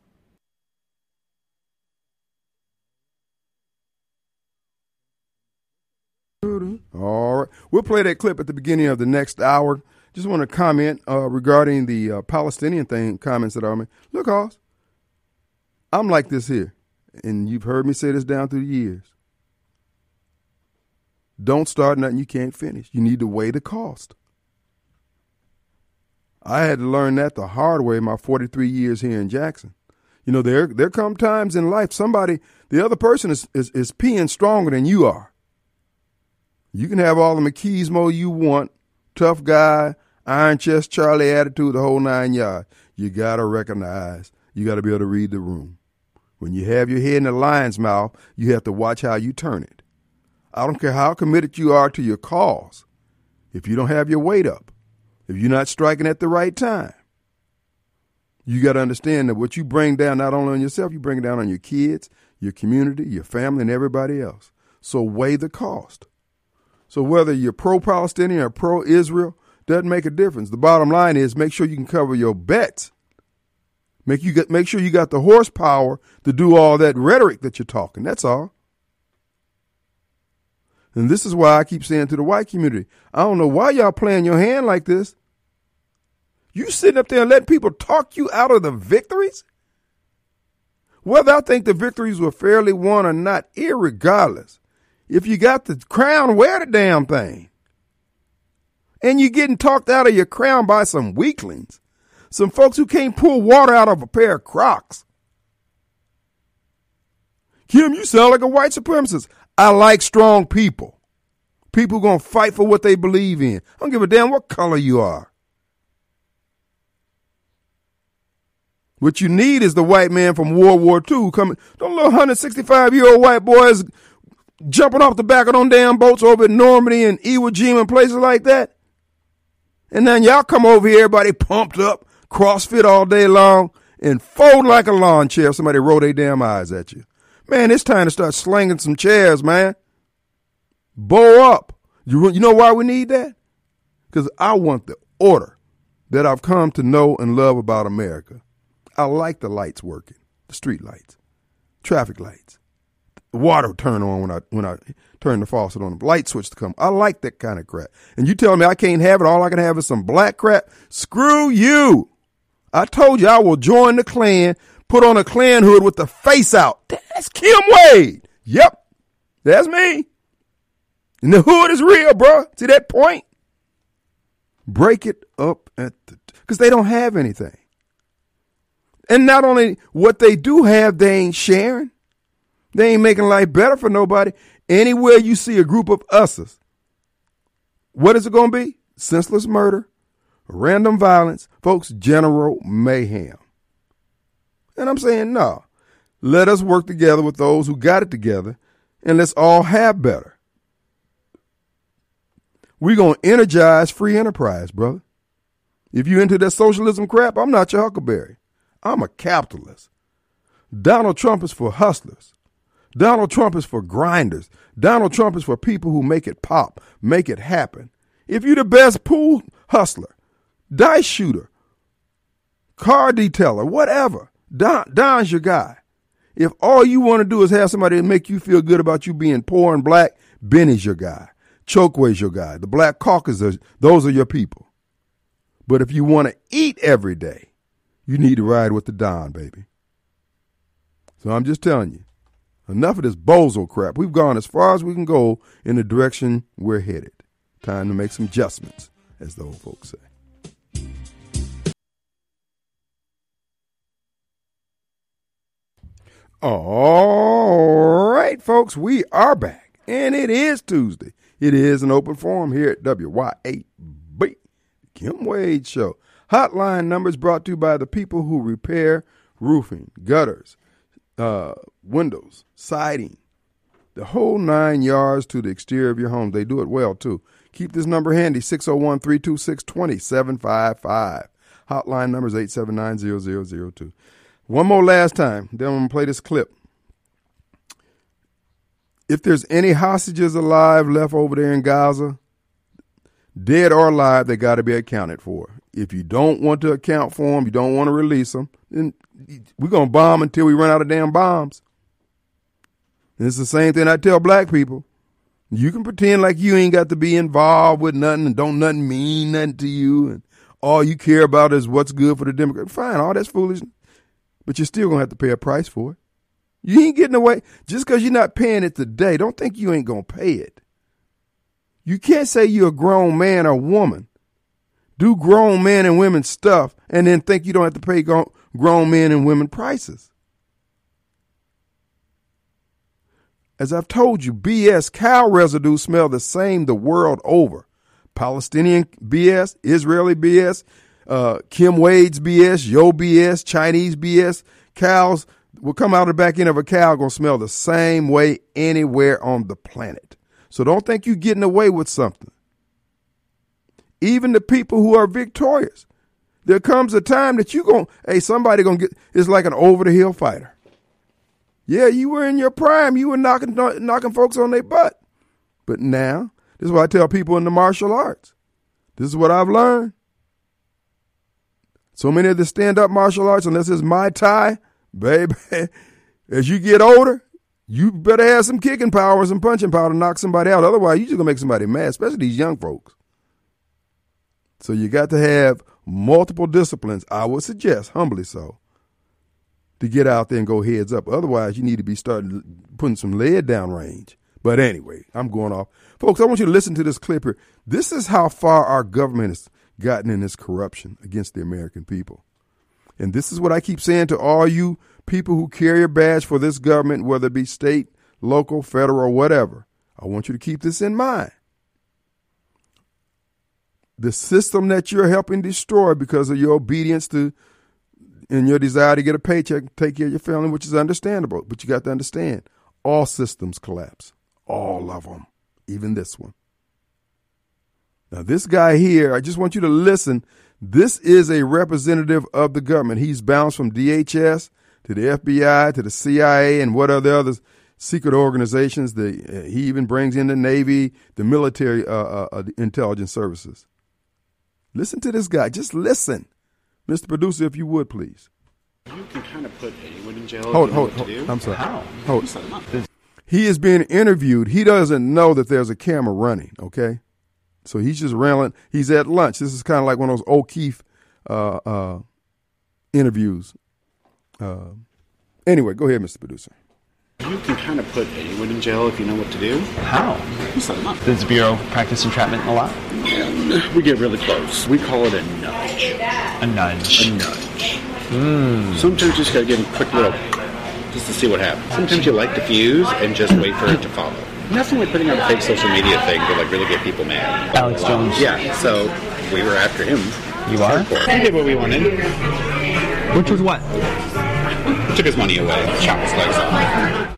All right. We'll play that clip at the beginning of the next hour. Just want to comment regarding the Palestinian thing, comments that I made. Look, Hoss, I'm like this here, and you've heard me say this down through the years. Don't start nothing you can't finish. You need to weigh the cost. I had to learn that the hard way my 43 years here in Jackson. You know, there come times in life the other person is peeing stronger than you are. You can have all the machismo you want, tough guy, iron chest Charlie attitude, the whole 9 yards. You got to recognize, you got to be able to read the room. When you have your head in the lion's mouth, you have to watch how you turn it. I don't care how committed you are to your cause. If you don't have your weight up, if you're not striking at the right time, you got to understand that what you bring down not only on yourself, you bring it down on your kids, your community, your family, and everybody else. So weigh the cost. So whether you're pro-Palestinian or pro-Israel, doesn't make a difference. The bottom line is make sure you can cover your bets. Make sure you got the horsepower to do all that rhetoric that you're talking. That's all. And this is why I keep saying to the white community, I don't know why y'all playing your hand like this. You sitting up there and letting people talk you out of the victories? Whether I think the victories were fairly won or not, irregardless. If you got the crown, wear the damn thing. And you're getting talked out of your crown by some weaklings. Some folks who can't pull water out of a pair of Crocs. Kim, you sound like a white supremacist. I like strong people. People going to fight for what they believe in. I don't give a damn what color you are. What you need is the white man from World War II coming. Those little 165-year-old white boys jumping off the back of them damn boats over in Normandy and Iwo Jima and places like that. And then y'all come over here, everybody pumped up, CrossFit all day long, and fold like a lawn chair if somebody roll their damn eyes at you. Man, it's time to start slinging some chairs, man. Bow up. You know why we need that? Because I want the order that I've come to know and love about America. I like the lights working, the street lights, traffic lights, the water turn on when I turn the faucet on, the light switch to come. I like that kind of crap. And you tell me I can't have it, all I can have is some black crap? Screw you. I told you I will join the Klan, put on a Klan hood with the face out. That's Kim Wade. Yep, that's me. And the hood is real, bro. See that point? Break it up because they don't have anything. And not only what they do have, they ain't sharing. They ain't making life better for nobody. Anywhere you see a group of us's, what is it going to be? Senseless murder, random violence, folks, general mayhem. And I'm saying, no, let us work together with those who got it together, and let's all have better. We're going to energize free enterprise, brother. If you into that socialism crap, I'm not your huckleberry. I'm a capitalist. Donald Trump is for hustlers. Donald Trump is for grinders. Donald Trump is for people who make it pop, make it happen. If you're the best pool hustler, dice shooter, car detailer, whatever, Don's your guy. If all you want to do is have somebody make you feel good about you being poor and black, Benny's your guy. Chokeway's your guy. The Black Caucus, those are your people. But if you want to eat every day, you need to ride with the Don, baby. So I'm just telling you, enough of this bozo crap. We've gone as far as we can go in the direction we're headed. Time to make some adjustments, as the old folks say. All right, folks, we are back, and it is Tuesday. It is an open forum here at WYAB, Kim Wade Show. Hotline numbers brought to you by the people who repair roofing, gutters, windows, siding, the whole 9 yards to the exterior of your home. They do it well, too. Keep this number handy, 601-326-2755. Hotline number is 879-0002. One more last time, then I'm going to play this clip. if there's any hostages alive left over there in Gaza, dead or alive, they got to be accounted for. If you don't want to account for them, you don't want to release them, then we're going to bomb until we run out of damn bombs. And it's the same thing I tell black people. You can pretend like you ain't got to be involved with nothing and don't nothing mean nothing to you, and all you care about is what's good for the Democrats. Fine, all that's foolishness. But you're still going to have to pay a price for it. You ain't getting away. Just because you're not paying it today, don't think you ain't going to pay it. You can't say you're a grown man or woman, do grown men and women stuff, and then think you don't have to pay grown men and women prices. As I've told you, BS, cow residue smell the same the world over. Palestinian BS, Israeli BS, Kim Wade's BS, Yo BS, Chinese BS. Cows will come out of the back end of a cow going to smell the same way anywhere on the planet. So don't think you're getting away with something. Even the people who are victorious, there comes a time that somebody going to get, it's like an over-the-hill fighter. Yeah, you were in your prime. You were knocking folks on their butt. But now, this is what I tell people in the martial arts. This is what I've learned. So many of the stand-up martial arts, unless it's Muay Thai, baby, as you get older, you better have some kicking power and some punching power to knock somebody out. Otherwise, you're just going to make somebody mad, especially these young folks. So you got to have multiple disciplines, I would suggest, humbly so, to get out there and go heads up. Otherwise, you need to be starting putting some lead down range. But anyway, I'm going off. Folks, I want you to listen to this clip here. This is how far our government has gotten in this corruption against the American people. And this is what I keep saying to all you people who carry a badge for this government, whether it be state, local, federal, whatever. I want you to keep this in mind. The system that you're helping destroy because of your obedience to and your desire to get a paycheck, take care of your family, which is understandable. But you got to understand, all systems collapse. All of them. Even this one. Now, this guy here, I just want you to listen. This is a representative of the government. He's bounced from DHS to the FBI to the CIA and what are the other secret organizations. He even brings in the Navy, the military intelligence services. Listen to this guy. Just listen. Mr. Producer, if you would, please. You can kind of put anyone in jail. Hold. I'm sorry. How? Hold. He is being interviewed. He doesn't know that there's a camera running, okay? So he's just rambling. He's at lunch. This is kind of like one of those O'Keefe interviews. Anyway, go ahead, Mr. Producer. You can kind of put anyone in jail if you know what to do. How? You set them up. Does the Bureau practice entrapment a lot? We get really close. We call it a nudge. A nudge. A nudge. Sometimes you just got to give them a quick little, just to see what happens. Sometimes you light the fuse and just wait for it to follow. Nothing like putting out a fake social media thing to like really get people mad. Alex Jones. Yeah, so we were after him. You are? We did what we wanted. Which was what? Took his money away, chopped his legs off.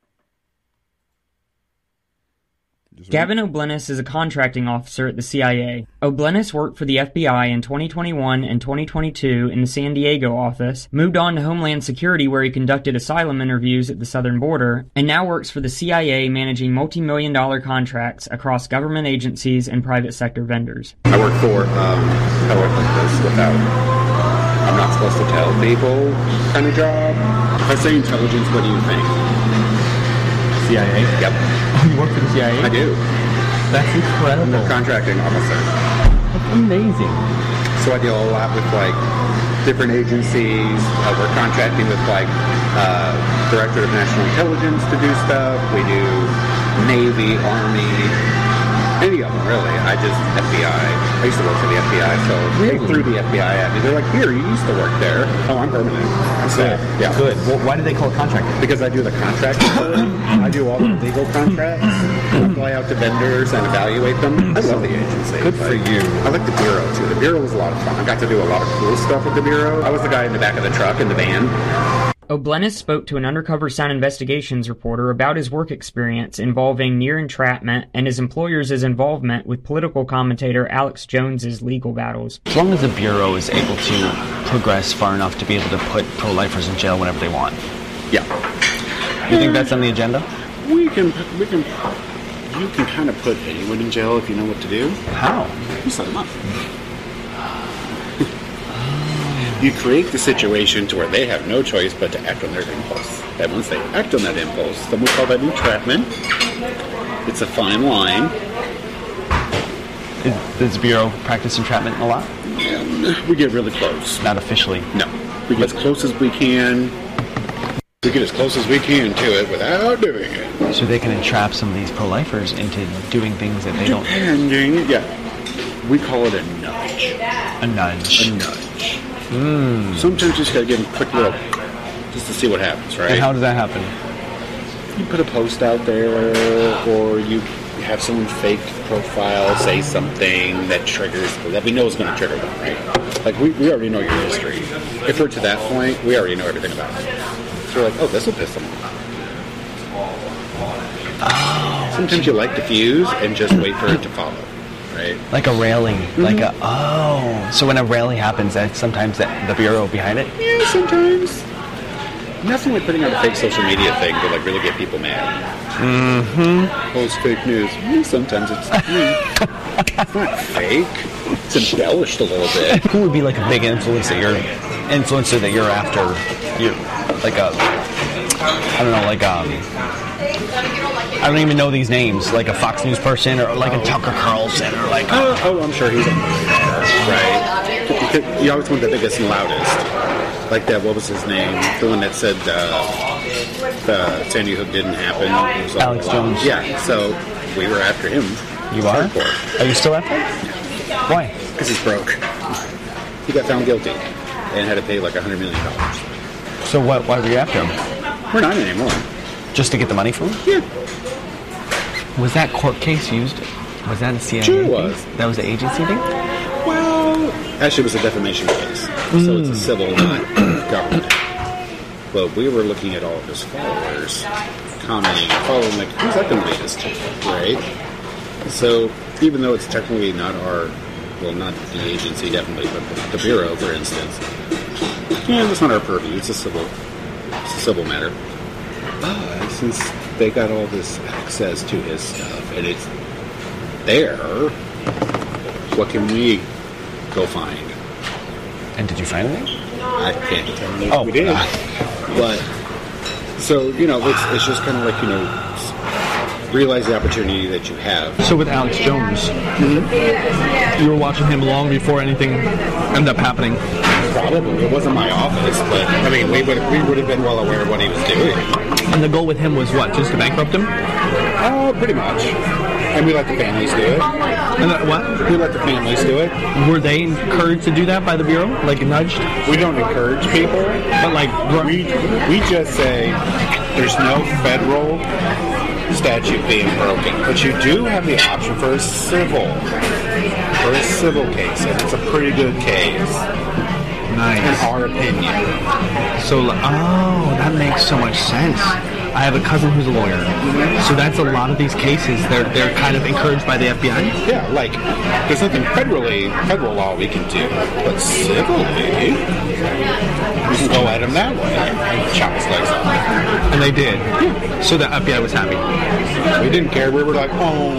Gavin O'Blennis is a contracting officer at the CIA. O'Blennis worked for the FBI in 2021 and 2022 in the San Diego office, moved on to Homeland Security where he conducted asylum interviews at the southern border, and now works for the CIA managing multi-million-dollar contracts across government agencies and private sector vendors. I work for, how do I put this without, I'm not supposed to tell people kind of job. If I say intelligence, what do you think? CIA? Yep. Oh, you work for the CIA? I do. That's incredible. I'm a contracting officer. That's amazing. So I deal a lot with like different agencies. We're contracting with like Director of National Intelligence to do stuff. We do Navy, Army, any of them really. I just FBI. I used to work for the FBI, so they threw the FBI at me. They're like, "Here, you used to work there." Oh, I'm permanent. I'm good. Yeah, good. Well, why do they call it contracting? Because I do the contract. I do all the legal contracts. I fly out to vendors and evaluate them. I love the agency. Good for you. I like the Bureau, too. The Bureau was a lot of fun. I got to do a lot of cool stuff with the Bureau. I was the guy in the back of the truck in the van. O'Blennis spoke to an undercover Sound Investigations reporter about his work experience involving near entrapment and his employer's involvement with political commentator Alex Jones's legal battles. As long as the Bureau is able to progress far enough to be able to put pro-lifers in jail whenever they want. Yeah. You think that's on the agenda? You can kind of put anyone in jail if you know what to do. How? You set them up. You create the situation to where they have no choice but to act on their impulse. And once they act on that impulse, then we call that entrapment. It's a fine line. Does the Bureau practice entrapment a lot? We get really close. Not officially. No. We get as close as we can. We get as close as we can to it without doing it. So they can entrap some of these pro-lifers into doing things that they don't... Yeah. We call it a nudge. A nudge. A nudge. Sometimes you just got to give them a quick little... just to see what happens, right? And how does that happen? You put a post out there, or you have someone fake profile, say something that triggers... that we know is going to trigger them, right? Like, we already know your history. If we're to that point, we already know everything about it. So we're like, oh, this will piss them off. Oh. Sometimes you like to fuse and just wait for it to follow, right? Like a rally. Like a... Oh. So when a rally happens, that's sometimes the Bureau behind it? Yeah, sometimes. Nothing like putting out a fake social media thing to like really get people mad. Oh, it's fake news. Sometimes it's it's not fake. It's embellished a little bit. Who would be like a big influencer that you're after? You like a... I don't know, like I don't even know these names. Like a Fox News person or like a Tucker Carlson or like... Oh, I'm sure he's on the right. You always want the biggest and loudest. Like that, what was his name? The one that said Sandy Hook didn't happen. Alex Jones. Yeah, so we were after him. You are? Hardcore. Are you still after him? Yeah. Why? Because he's broke. He got found guilty and had to pay like $100 million. So why were you after him? We're not anymore. Just to get the money from him? Yeah. Was that court case used? Was that a CIA Sure thing? was. That was an agency thing? Well, actually it was a defamation case. So it's a civil, not government. But we were looking at all of his followers, commenting, following, like, who's that going to be this to, right? So even though it's technically not not the agency, definitely, but the Bureau, for instance, yeah, that's not our purview. It's a civil matter. But since they got all this access to his stuff and it's there, what can we go find? And did you find anything? I can't tell you if we did. But, so, it's just kind of like, realize the opportunity that you have. So with Alex Jones, you were watching him long before anything ended up happening. Probably. It wasn't my office, but, I mean, we would have been well aware of what he was doing. And the goal with him was what, just to bankrupt him? Pretty much. And we let the families do it. And what? We let the families do it. Were they encouraged to do that by the Bureau? Like nudged? We don't encourage people. But like... We just say there's no federal statute being broken. But you do have the option for a civil case. And it's a pretty good case. Nice. In our opinion. So, that makes so much sense. I have a cousin who's a lawyer. So that's a lot of these cases. They're kind of encouraged by the FBI. Yeah, like there's nothing federal law we can do, but civilly we can go at him that way and chop his legs off. And they did. Yeah. So the FBI was happy. We didn't care. We were like, oh.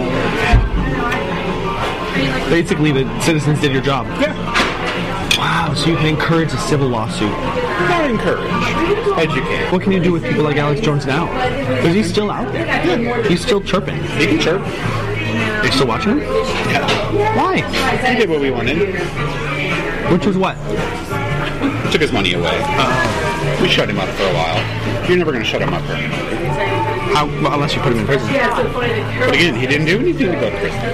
Basically, the citizens did your job. Yeah. Wow, so you can encourage a civil lawsuit. Not encourage. Educate. What can you do with people like Alex Jones now? Because he's still out there. Yeah. He's still chirping. He can chirp. They still watching him? Yeah. Why? He did what we wanted. Which was what? Took his money away. We shut him up for a while. You're never going to shut him up permanently. Unless you put him in prison. But again, he didn't do anything to go to prison.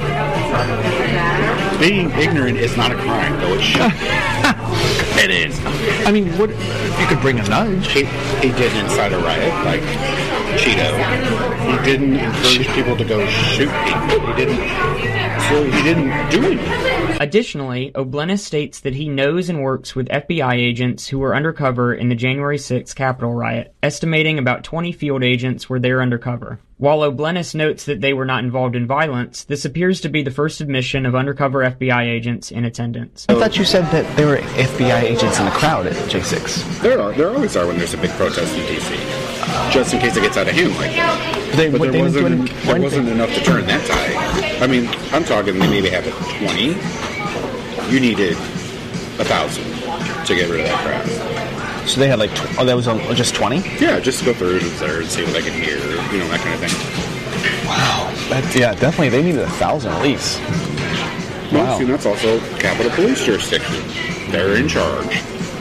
Being ignorant is not a crime, though it should. It is. I mean, what you could bring a nudge. He didn't incite a riot like Cheeto. He didn't encourage people to go shoot people. He didn't do anything. Additionally, O'Bleness states that he knows and works with FBI agents who were undercover in the January 6th Capitol riot, estimating about 20 field agents were there undercover. While O'Blennis notes that they were not involved in violence, this appears to be the first admission of undercover FBI agents in attendance. I thought you said that there were FBI agents in the crowd at J6. There always are when there's a big protest in D.C. Just in case it gets out of hand like that. But there wasn't enough to turn that tide. I mean, I'm talking they maybe have 20. You needed 1,000 to get rid of that crowd. So they had like, that was just 20? Yeah, just to go through there and see what I could hear, that kind of thing. Wow. Definitely. They needed 1,000 at least. Well, see, that's also Capitol Police jurisdiction. They're in charge.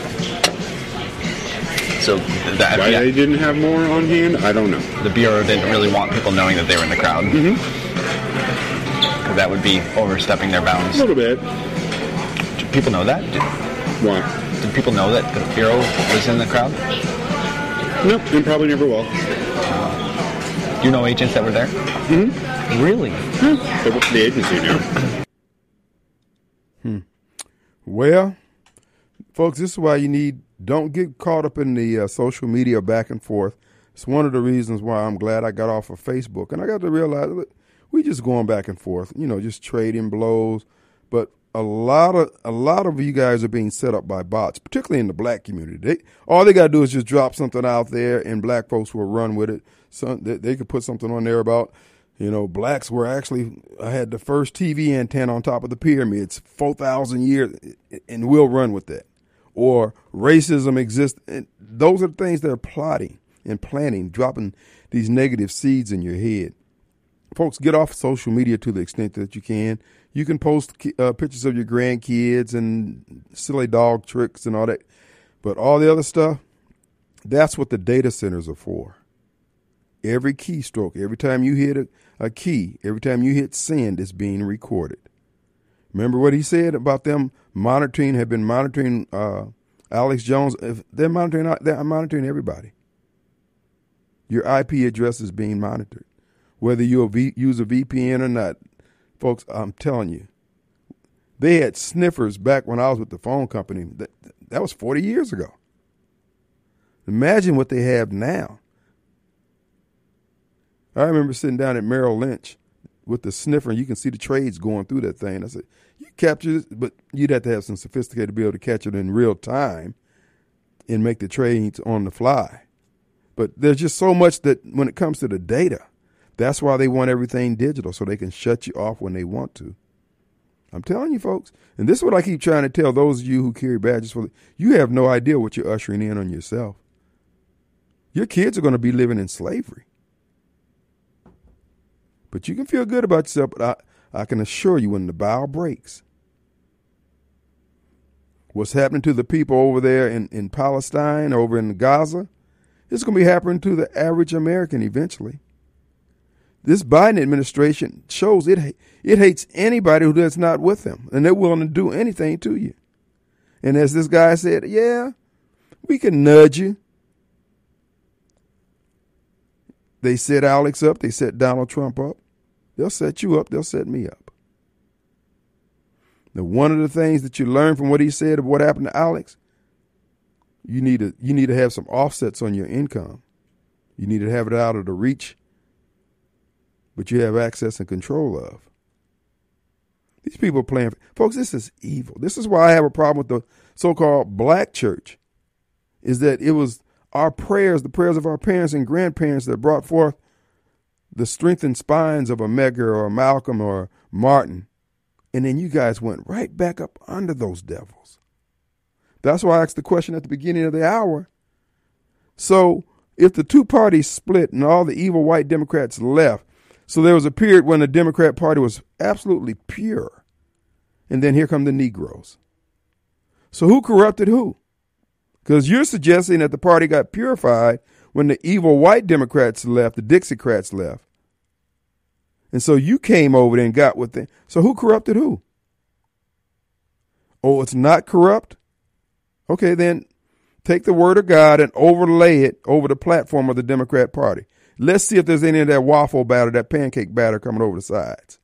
So why they didn't have more on hand, I don't know. The Bureau didn't really want people knowing that they were in the crowd. Mm-hmm. Because that would be overstepping their bounds. A little bit. Do people know that? What? Did people know that the Bureau was in the crowd? Nope, and probably never will. Do you know agents that were there? Mm-hmm. Really? They work for the agency now. Well, folks, this is why don't get caught up in the social media back and forth. It's one of the reasons why I'm glad I got off of Facebook. And I got to realize, look, we just going back and forth, just trading blows. But a lot of you guys are being set up by bots, particularly in the black community. All they got to do is just drop something out there, and black folks will run with it. So they could put something on there about, blacks were actually had the first TV antenna on top of the pyramids 4,000 years, and we'll run with that. Or racism exists. And those are the things they're plotting and planning, dropping these negative seeds in your head. Folks, get off social media to the extent that you can. You can post pictures of your grandkids and silly dog tricks and all that. But all the other stuff, that's what the data centers are for. Every keystroke, every time you hit a key, every time you hit send, it's being recorded. Remember what he said about them have been monitoring Alex Jones? If they're monitoring everybody. Your IP address is being monitored. Whether you use a VPN or not, folks, I'm telling you, they had sniffers back when I was with the phone company. That was 40 years ago. Imagine what they have now. I remember sitting down at Merrill Lynch with the sniffer, and you can see the trades going through that thing. I said, you capture this, but you'd have to have some sophisticated to be able to catch it in real time and make the trades on the fly. But there's just so much that when it comes to the data, that's why they want everything digital, so they can shut you off when they want to. I'm telling you, folks, and this is what I keep trying to tell those of you who carry badges you have no idea what you're ushering in on yourself. Your kids are going to be living in slavery. But you can feel good about yourself, but I can assure you when the bow breaks, what's happening to the people over there in Palestine, over in Gaza, it's going to be happening to the average American eventually. This Biden administration shows it hates anybody who does not with them, and they're willing to do anything to you. And as this guy said, yeah, we can nudge you. They set Alex up. They set Donald Trump up. They'll set you up. They'll set me up. Now, one of the things that you learn from what he said of what happened to Alex, you need to have some offsets on your income. You need to have it out of the reach, but you have access and control of. These people are playing. Folks, this is evil. This is why I have a problem with the so-called black church, is that it was our prayers, the prayers of our parents and grandparents that brought forth the strengthened spines of a Medgar or a Malcolm or Martin. And then you guys went right back up under those devils. That's why I asked the question at the beginning of the hour. So if the two parties split and all the evil white Democrats left, so there was a period when the Democrat Party was absolutely pure. And then here come the Negroes. So who corrupted who? Because you're suggesting that the party got purified when the evil white Democrats left, the Dixiecrats left. And so you came over there and got with them. So who corrupted who? Oh, it's not corrupt? Okay, then take the word of God and overlay it over the platform of the Democrat Party. Let's see if there's any of that waffle batter, that pancake batter coming over the sides.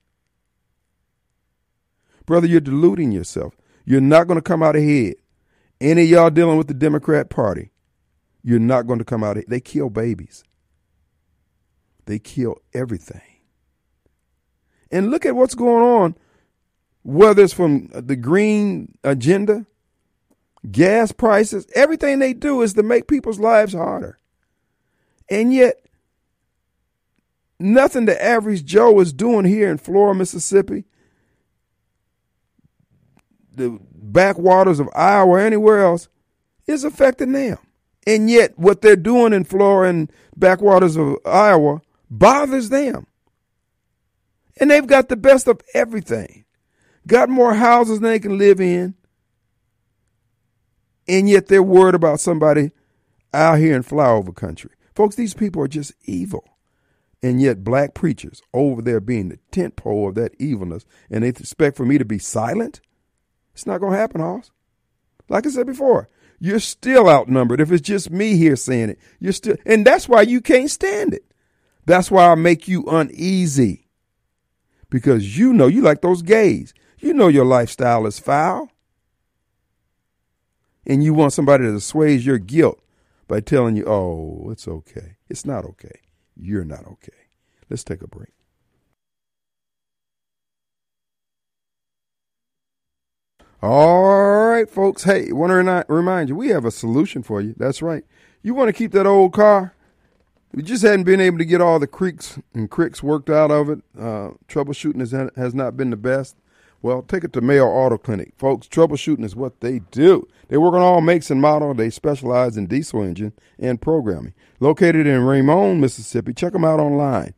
Brother, you're deluding yourself. You're not going to come out ahead. Any of y'all dealing with the Democrat Party, you're not going to come out ahead. They kill babies. They kill everything. And look at what's going on, whether it's from the green agenda, gas prices, everything they do is to make people's lives harder. And yet, nothing the average Joe is doing here in Florida, Mississippi, the backwaters of Iowa, anywhere else, is affecting them. And yet, what they're doing in Florida and backwaters of Iowa bothers them. And they've got the best of everything. Got more houses than they can live in. And yet they're worried about somebody out here in flyover country. Folks, these people are just evil. And yet black preachers over there being the tent pole of that evilness, and they expect for me to be silent? It's not going to happen, Hoss. Like I said before, you're still outnumbered. If it's just me here saying it, you're still, and that's why you can't stand it. That's why I make you uneasy. Because you know, you like those gays. You know your lifestyle is foul. And you want somebody to assuage your guilt by telling you, oh, it's okay. It's not okay. You're not okay. Let's take a break. All right, folks. Hey, I want to remind you, we have a solution for you. That's right. You want to keep that old car? We just hadn't been able to get all the creaks and cricks worked out of it. Troubleshooting has not been the best. Well, take it to Mayo Auto Clinic. Folks, troubleshooting is what they do. They work on all makes and models. They specialize in diesel engine and programming. Located in Raymond, Mississippi. Check them out online.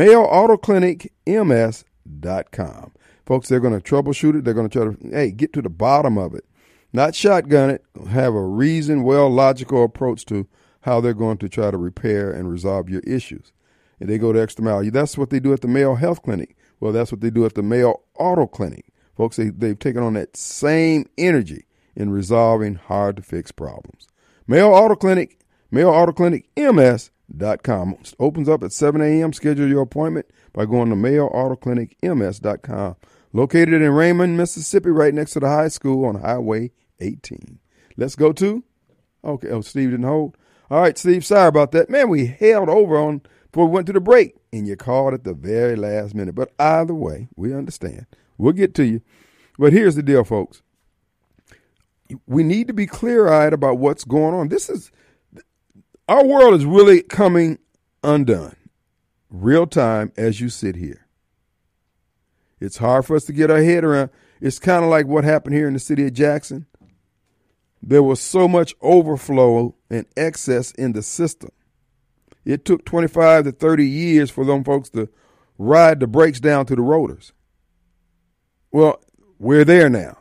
MayoAutoClinicMS.com. Folks, they're going to troubleshoot it. They're going to try to, get to the bottom of it. Not shotgun it. Have a reasoned, logical approach to how they're going to try to repair and resolve your issues. And they go the extra mile. That's what they do at the Mayo Health Clinic. Well, that's what they do at the Mayo Auto Clinic. Folks, they've taken on that same energy in resolving hard-to-fix problems. Mayo Auto Clinic, MayoAutoClinicMS.com. Opens up at 7 a.m. Schedule your appointment by going to MayoAutoClinicMS.com. Located in Raymond, Mississippi, right next to the high school on Highway 18. Let's go to, Steve didn't hold. All right, Steve, sorry about that. Man, we held over on before we went to the break, and you called at the very last minute. But either way, we understand. We'll get to you. But here's the deal, folks. We need to be clear-eyed about what's going on. Our world is really coming undone, real time, as you sit here. It's hard for us to get our head around. It's kind of like what happened here in the city of Jackson. There was so much overflow and excess in the system. It took 25 to 30 years for them folks to ride the brakes down to the rotors. Well, we're there now.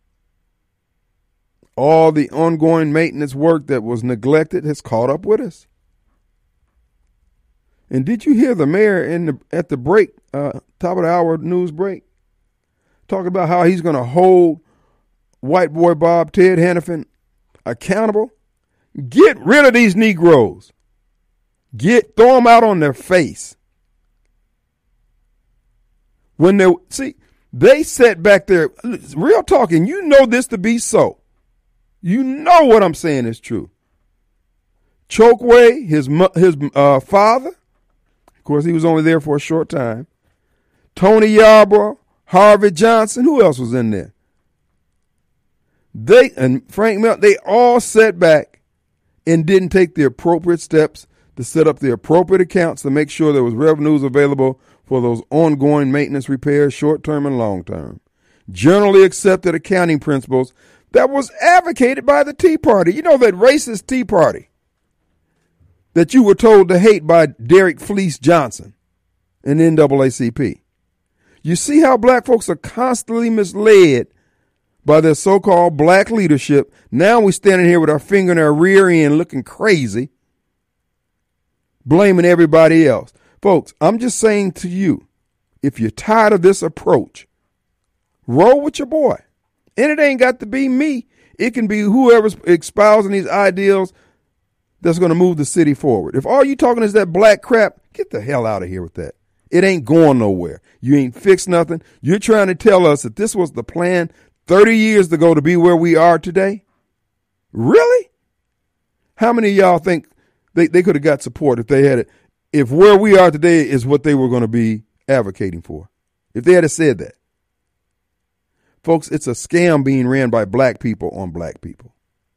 All the ongoing maintenance work that was neglected has caught up with us. And did you hear the mayor at the break, top of the hour news break, talking about how he's going to hold white boy Bob, Ted Hannafin, accountable? Get rid of these Negroes. Throw them out on their face. When they sat back there, real talking, you know this to be so. You know what I'm saying is true. Chokwe, his father, of course, he was only there for a short time. Tony Yarborough, Harvey Johnson, who else was in there? And Frank Melt, they all sat back and didn't take the appropriate steps to set up the appropriate accounts to make sure there was revenues available for those ongoing maintenance repairs, short-term and long-term. Generally accepted accounting principles that was advocated by the Tea Party. You know, that racist Tea Party that you were told to hate by Derek Fleece Johnson and NAACP. You see how black folks are constantly misled by their so-called black leadership. Now we're standing here with our finger in our rear end looking crazy, blaming everybody else. Folks, I'm just saying to you, if you're tired of this approach, roll with your boy. And it ain't got to be me. It can be whoever's espousing these ideals that's going to move the city forward. If all you talking is that black crap, get the hell out of here with that. It ain't going nowhere. You ain't fixed nothing. You're trying to tell us that this was the plan 30 years ago to be where we are today? Really? How many of y'all think they could have got support if they had if where we are today is what they were going to be advocating for. If they had said that. Folks, it's a scam being ran by black people on black people.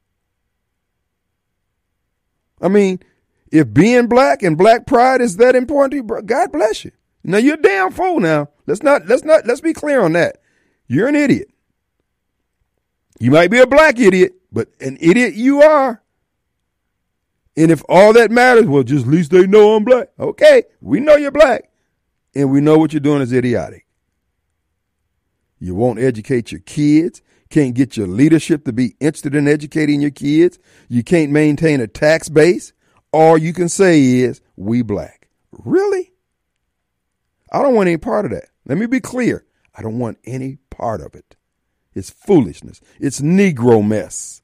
I mean, if being black and black pride is that important to you, God bless you. Now you're a damn fool now. Let's be clear on that. You're an idiot. You might be a black idiot, but an idiot you are. And if all that matters, well, just at least they know I'm black. Okay, we know you're black. And we know what you're doing is idiotic. You won't educate your kids. Can't get your leadership to be interested in educating your kids. You can't maintain a tax base. All you can say is, we black. Really? I don't want any part of that. Let me be clear. I don't want any part of it. It's foolishness. It's Negro mess.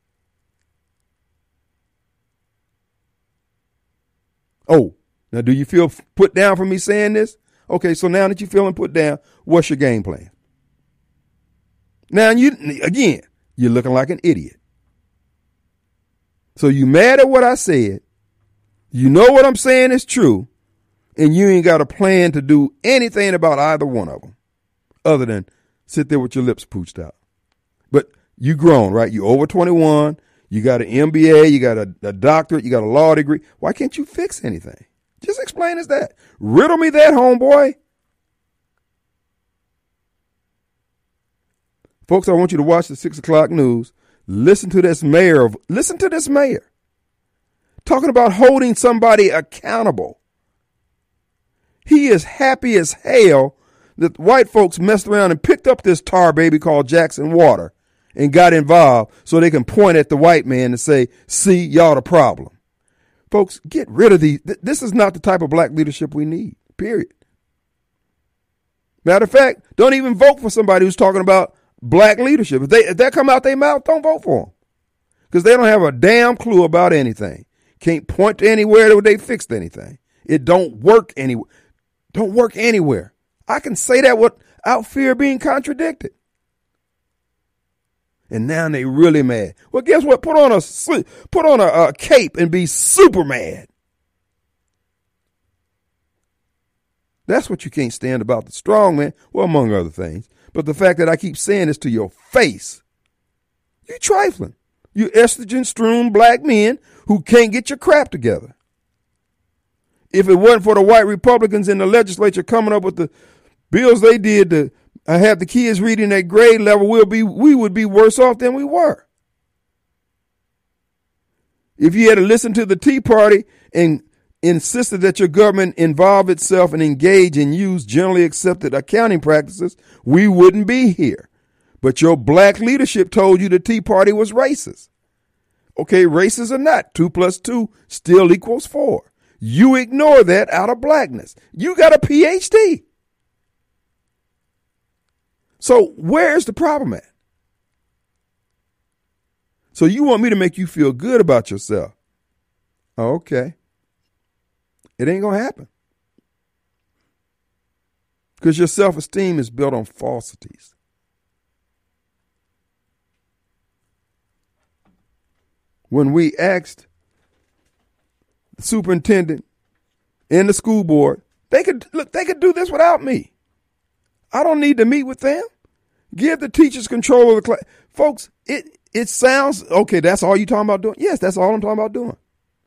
Oh, now do you feel put down for me saying this? Okay, so now that you're feeling put down, what's your game plan? Now, you're looking like an idiot. So you mad at what I said. You know what I'm saying is true. And you ain't got a plan to do anything about either one of them. Other than sit there with your lips pooched out. But you grown, right? You over 21. You got an MBA. You got a doctorate. You got a law degree. Why can't you fix anything? Just explain us that. Riddle me that, homeboy. Folks, I want you to watch the 6 o'clock news. Listen to this mayor talking about holding somebody accountable. He is happy as hell that white folks messed around and picked up this tar baby called Jackson Water and got involved so they can point at the white man and say, see, y'all the problem. Folks, get rid of these. This is not the type of black leadership we need, period. Matter of fact, don't even vote for somebody who's talking about black leadership. If that come out their mouth, don't vote for them. Because they don't have a damn clue about anything. Can't point to anywhere that they fixed anything. It don't work anywhere. Don't work anywhere. I can say that without fear of being contradicted. And now they really mad. Well, guess what? Put on a cape and be super mad. That's what you can't stand about the strong man. Well, among other things. But the fact that I keep saying this to your face, you trifling. You estrogen-strewn black men who can't get your crap together. If it wasn't for the white Republicans in the legislature coming up with the bills they did to have the kids reading at grade level, we would be worse off than we were. If you had to listen to the Tea Party and insisted that your government involve itself and engage and use generally accepted accounting practices, we wouldn't be here. But your black leadership told you the Tea Party was racist. Okay, racist or not, 2 + 2 still equals 4. You ignore that out of blackness. You got a PhD. So where's the problem at? So you want me to make you feel good about yourself? Okay. It ain't going to happen. Because your self-esteem is built on falsities. When we asked the superintendent and the school board, they could do this without me. I don't need to meet with them. Give the teachers control of the class. Folks, it sounds, okay, that's all you talking about doing? Yes, that's all I'm talking about doing.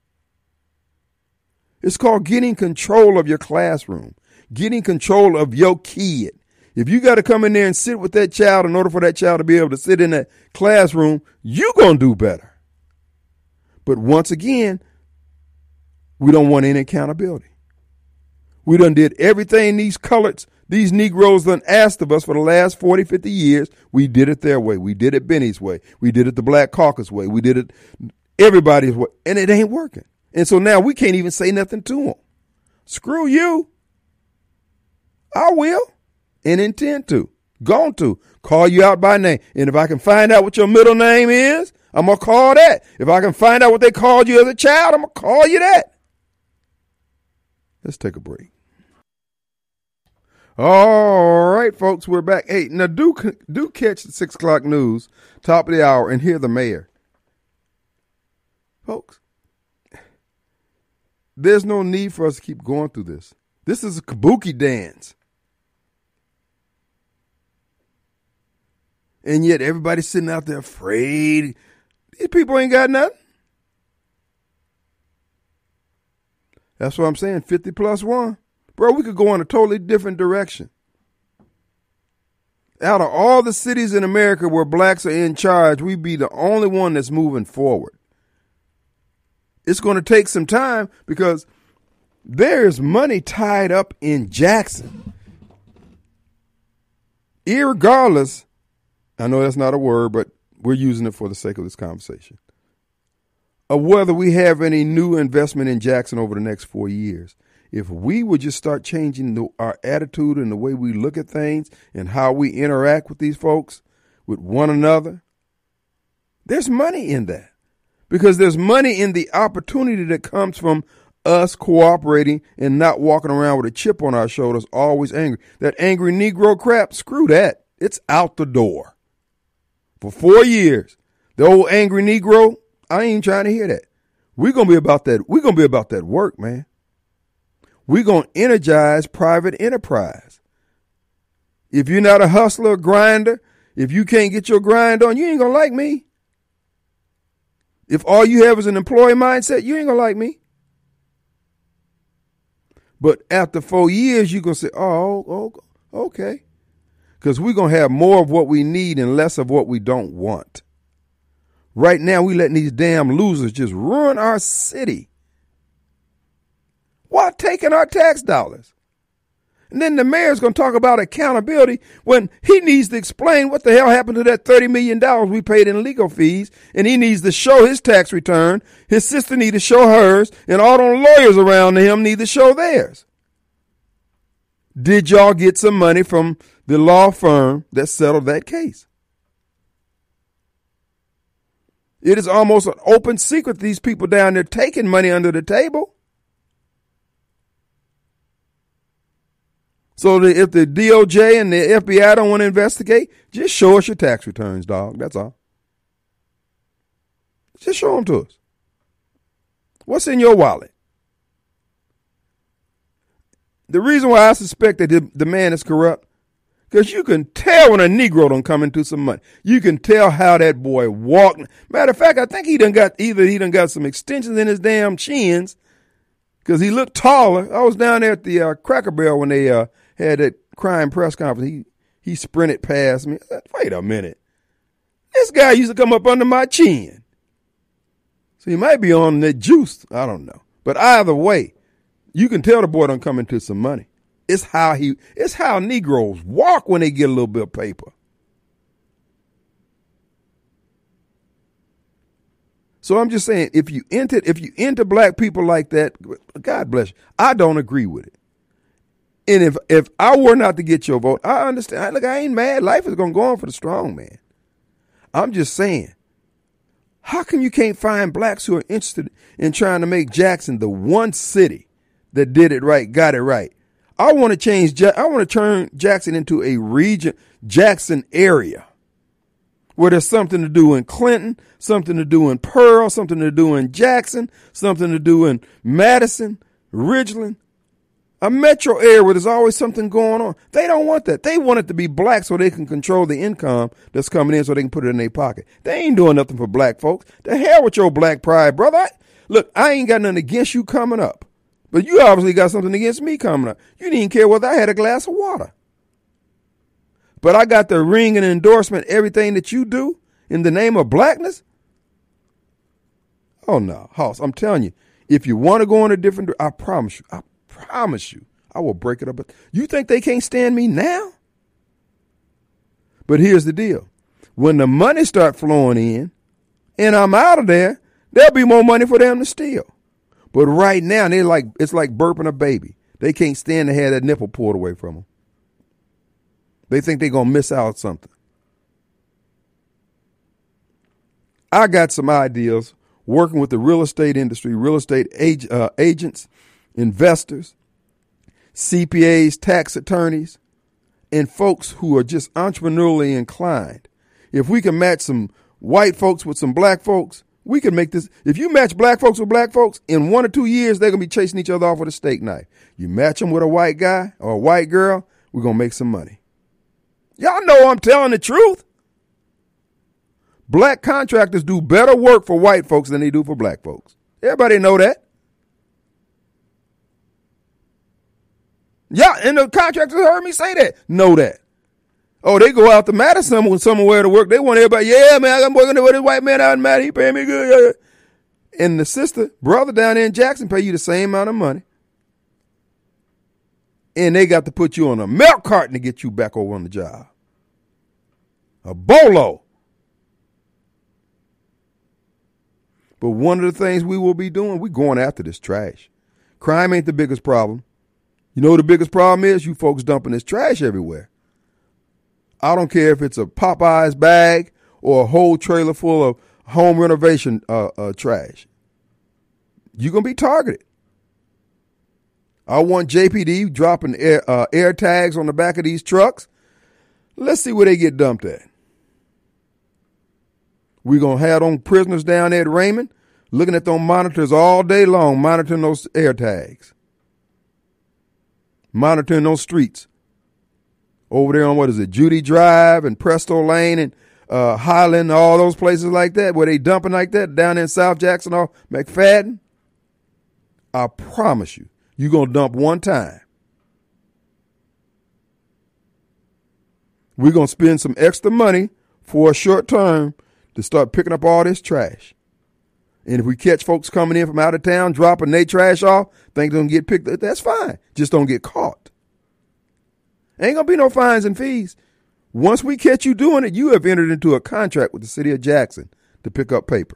It's called getting control of your classroom, getting control of your kid. If you got to come in there and sit with that child in order for that child to be able to sit in that classroom, you're going to do better. But once again, we don't want any accountability. We done did everything these Negroes done asked of us for the last 40, 50 years. We did it their way. We did it Benny's way. We did it the Black Caucus way. We did it everybody's way. And it ain't working. And so now we can't even say nothing to them. Screw you. I will and intend to. Going to call you out by name. And if I can find out what your middle name is, I'm going to call that. If I can find out what they called you as a child, I'm going to call you that. Let's take a break. All right, folks, we're back. Hey, now do catch the 6 o'clock news, top of the hour, and hear the mayor. Folks, there's no need for us to keep going through this. This is a kabuki dance. And yet everybody's sitting out there afraid. These people ain't got nothing. That's what I'm saying, 50 plus 1. Bro, we could go in a totally different direction. Out of all the cities in America where blacks are in charge, we'd be the only one that's moving forward. It's going to take some time because there's money tied up in Jackson. Irregardless, I know that's not a word, but we're using it for the sake of this conversation, of whether we have any new investment in Jackson over the next 4 years. If we would just start changing our attitude and the way we look at things and how we interact with these folks, with one another, there's money in that. Because there's money in the opportunity that comes from us cooperating and not walking around with a chip on our shoulders, always angry. That angry Negro crap, screw that. It's out the door. For 4 years, the old angry Negro, I ain't trying to hear that. We're going to be about that. We're going to be about that work, man. We're going to energize private enterprise. If you're not a hustler, grinder, if you can't get your grind on, you ain't going to like me. If all you have is an employee mindset, you ain't going to like me. But after 4 years, you're going to say, oh, okay. Because we're going to have more of what we need and less of what we don't want. Right now, we letting these damn losers just ruin our city while taking our tax dollars. And then the mayor's going to talk about accountability when he needs to explain what the hell happened to that $30 million we paid in legal fees, and he needs to show his tax return. His sister needs to show hers, and all the lawyers around him need to show theirs. Did y'all get some money from the law firm that settled that case? It is almost an open secret these people down there taking money under the table. So if the DOJ and the FBI don't want to investigate, just show us your tax returns, dog. That's all. Just show them to us. What's in your wallet? The reason why I suspect that the man is corrupt, because you can tell when a Negro don't come into some money. You can tell how that boy walked. Matter of fact, I think he done got some extensions in his damn chins because he looked taller. I was down there at the Cracker Barrel when they had that crime press conference. He sprinted past me. I said, wait a minute. This guy used to come up under my chin. So he might be on that juice. I don't know. But either way, you can tell the boy don't come into some money. It's how Negroes walk when they get a little bit of paper. So I'm just saying, if you into black people like that, God bless you. I don't agree with it. And if I were not to get your vote, I understand. Look, I ain't mad. Life is going to go on for the strong man. I'm just saying, how come you can't find blacks who are interested in trying to make Jackson the one city that did it right, got it right? I want to turn Jackson into a region, Jackson area, where there's something to do in Clinton, something to do in Pearl, something to do in Jackson, something to do in Madison, Ridgeland, a metro area where there's always something going on. They don't want that. They want it to be black so they can control the income that's coming in so they can put it in their pocket. They ain't doing nothing for black folks. The hell with your black pride, brother. Look, I ain't got nothing against you coming up. But you obviously got something against me coming up. You didn't care whether I had a glass of water. But I got the ring and endorsement, everything that you do in the name of blackness. Oh, no, Hoss, I'm telling you, if you want to go in a different direction, I promise you, I will break it up. But you think they can't stand me now? But here's the deal. When the money start flowing in and I'm out of there, there'll be more money for them to steal. But right now, it's like burping a baby. They can't stand to have that nipple pulled away from them. They think they're going to miss out something. I got some ideas working with the real estate industry, real estate agents, investors, CPAs, tax attorneys, and folks who are just entrepreneurially inclined. If we can match some white folks with some black folks, We can make this. If you match black folks with black folks, in 1 or 2 years, they're going to be chasing each other off with a steak knife. You match them with a white guy or a white girl, we're going to make some money. Y'all know I'm telling the truth. Black contractors do better work for white folks than they do for black folks. Everybody know that. Yeah, and the contractors heard me say that. Know that. Oh, they go out to Madison somewhere to work. They want everybody, yeah, man, I'm working with this white man out in Madison. He pay me good. And the brother down there in Jackson pay you the same amount of money. And they got to put you on a milk carton to get you back over on the job. A bolo. But one of the things we will be doing, we're going after this trash. Crime ain't the biggest problem. You know what the biggest problem is? You folks dumping this trash everywhere. I don't care if it's a Popeyes bag or a whole trailer full of home renovation trash. You're going to be targeted. I want JPD dropping air tags on the back of these trucks. Let's see where they get dumped at. We're going to have them prisoners down there at Raymond looking at those monitors all day long, monitoring those air tags, monitoring those streets. Over there on, Judy Drive and Presto Lane and Highland, all those places like that, where they dumping like that, down in South Jackson or McFadden. I promise you, you're going to dump one time. We're going to spend some extra money for a short term to start picking up all this trash. And if we catch folks coming in from out of town, dropping their trash off, think they're going to get picked up, that's fine. Just don't get caught. Ain't going to be no fines and fees. Once we catch you doing it, you have entered into a contract with the city of Jackson to pick up paper.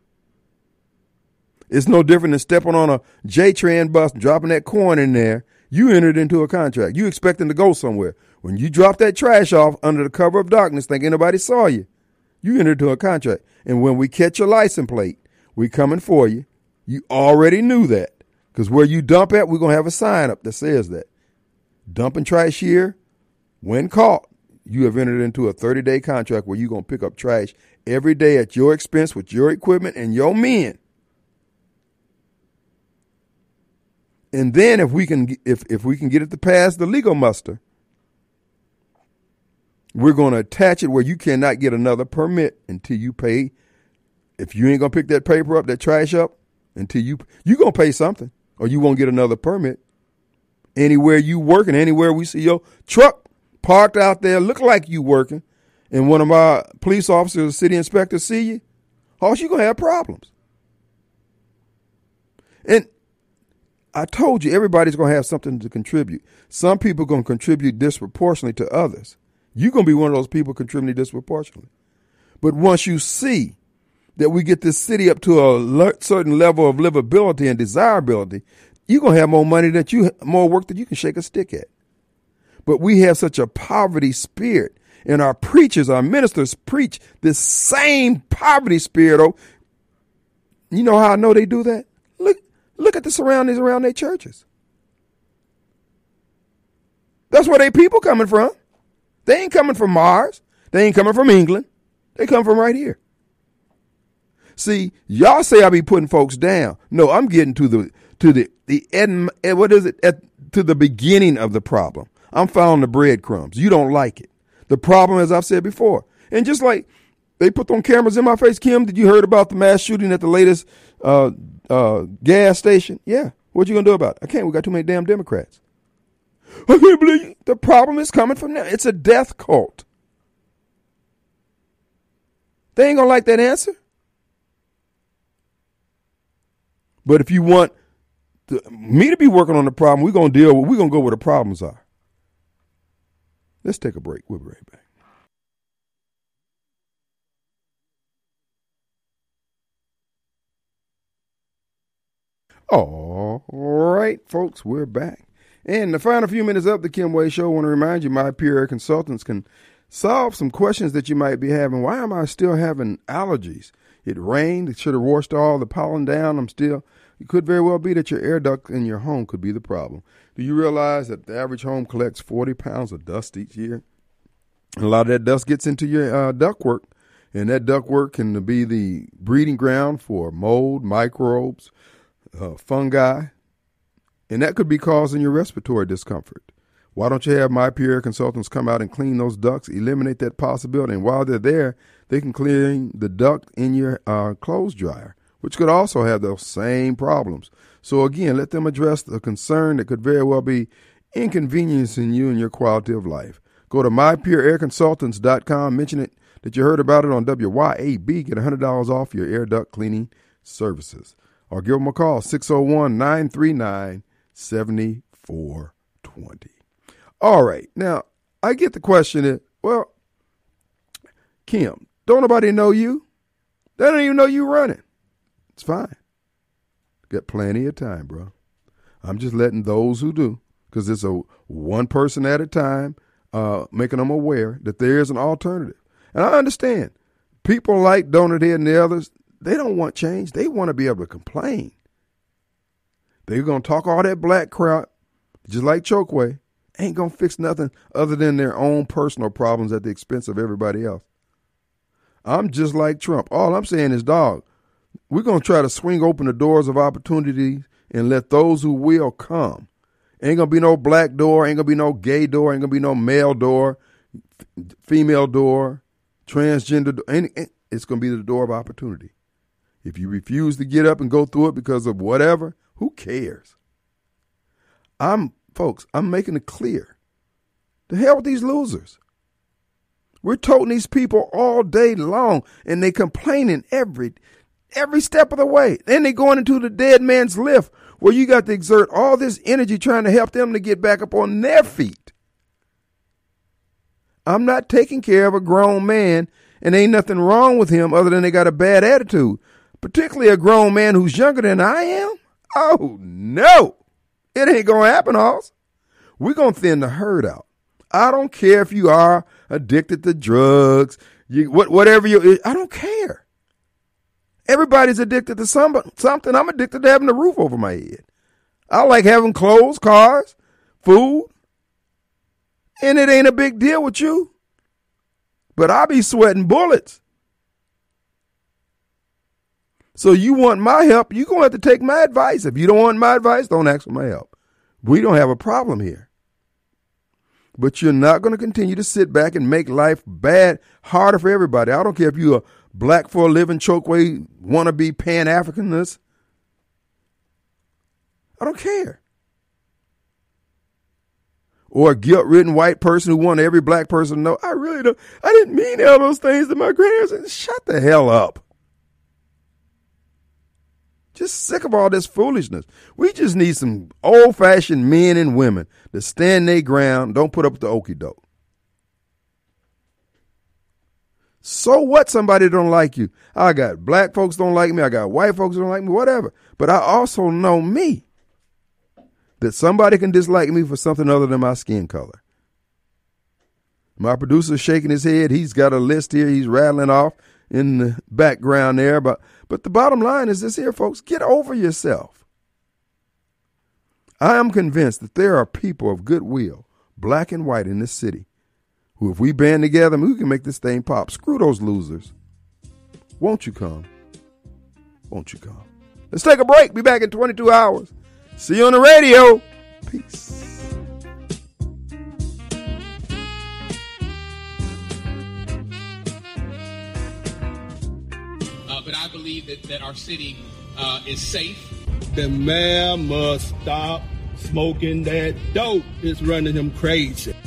It's no different than stepping on a J-Tran bus and dropping that corn in there. You entered into a contract. You expecting to go somewhere. When you drop that trash off under the cover of darkness, thinking nobody saw you, you entered into a contract. And when we catch your license plate, we coming for you. You already knew that. Because where you dump at, we're going to have a sign up that says that. Dumping trash here, when caught, you have entered into a 30-day contract where you're going to pick up trash every day at your expense with your equipment and your men. And then if we can get it to pass the legal muster, we're going to attach it where you cannot get another permit until you pay. If you ain't going to pick that paper up, that trash up, until you're going to pay something or you won't get another permit. Anywhere you working, anywhere we see your truck parked out there, look like you working, and one of our police officers or city inspectors see you, you're going to have problems. And I told you, everybody's going to have something to contribute. Some people are going to contribute disproportionately to others. You're going to be one of those people contributing disproportionately. But once you see that we get this city up to a certain level of livability and desirability, you're going to have more money more work that you can shake a stick at. But we have such a poverty spirit, and our preachers, our ministers preach this same poverty spirit. Oh, you know how I know they do that? Look at the surroundings around their churches. That's where they people coming from. They ain't coming from Mars. They ain't coming from England. They come from right here. See, y'all say I be putting folks down. No, I'm getting to the beginning of the problem. I'm following the breadcrumbs. You don't like it. The problem, as I've said before, and just like they put on cameras in my face, Kim, did you heard about the mass shooting at the latest gas station? Yeah. What you gonna do about it? I can't. We got too many damn Democrats. I can't believe you. The problem is coming from them. It's a death cult. They ain't gonna like that answer. But if you want me to be working on the problem, we're going to go where the problems are. Let's take a break. We'll be right back. All right, folks, we're back. And the final few minutes of the Kim Wade Show, I want to remind you, my peer consultants can solve some questions that you might be having. Why am I still having allergies? It rained. It should have washed all the pollen down. It could very well be that your air duct in your home could be the problem. Do you realize that the average home collects 40 pounds of dust each year? And a lot of that dust gets into your ductwork, And that ductwork can be the breeding ground for mold, microbes, fungi, and that could be causing your respiratory discomfort. Why don't you have My Pure Air consultants come out and clean those ducts, eliminate that possibility, and while they're there, they can clean the duct in your clothes dryer, which could also have those same problems. So again, let them address the concern that could very well be inconveniencing you and your quality of life. Go to mypureairconsultants.com, mention it that you heard about it on WYAB, get $100 off your air duct cleaning services. Or give them a call, 601-939-7420. All right, now, I get the question, well, Kim, don't nobody know you? They don't even know you running. It's fine. Got plenty of time, bro. I'm just letting those who do, because it's a one person at a time, making them aware that there is an alternative. And I understand. People like Donut Head and the others, they don't want change. They want to be able to complain. They're going to talk all that black crap, just like Chokwe. Ain't going to fix nothing other than their own personal problems at the expense of everybody else. I'm just like Trump. All I'm saying is, dog, we're going to try to swing open the doors of opportunity and let those who will come. Ain't going to be no black door, ain't going to be no gay door, ain't going to be no male door, female door, transgender door. It's going to be the door of opportunity. If you refuse to get up and go through it because of whatever, who cares? Folks, I'm making it clear. The hell with these losers. We're toting these people all day long, and they complaining every step of the way. Then they going into the dead man's lift, where you got to exert all this energy trying to help them to get back up on their feet. I'm not taking care of a grown man, and ain't nothing wrong with him other than they got a bad attitude, particularly a grown man who's younger than I am. Oh, no. It ain't going to happen, Hoss. We're going to thin the herd out. I don't care if you are addicted to drugs, whatever I don't care. Everybody's addicted to something. I'm addicted to having a roof over my head. I like having clothes, cars, food. And it ain't a big deal with you. But I be sweating bullets. So you want my help, you're going to have to take my advice. If you don't want my advice, don't ask for my help. We don't have a problem here. But you're not going to continue to sit back and make life harder for everybody. I don't care if you're a black for a living, Chokwe, wannabe Pan-Africanist. I don't care. Or a guilt-ridden white person who want every black person to know, I didn't mean all those things to my grandparents. Shut the hell up. Just sick of all this foolishness. We just need some old-fashioned men and women to stand their ground, don't put up with the okie doke. So what somebody don't like you? I got black folks don't like me. I got white folks don't like me, whatever. But I also know me. That somebody can dislike me for something other than my skin color. My producer's shaking his head. He's got a list here. He's rattling off in the background there. But the bottom line is this here, folks. Get over yourself. I am convinced that there are people of goodwill, black and white, in this city, who, if we band together, we can make this thing pop. Screw those losers. Won't you come? Won't you come? Let's take a break. Be back in 22 hours. See you on the radio. Peace. But I believe that our city is safe. The mayor must stop smoking that dope. It's running him crazy.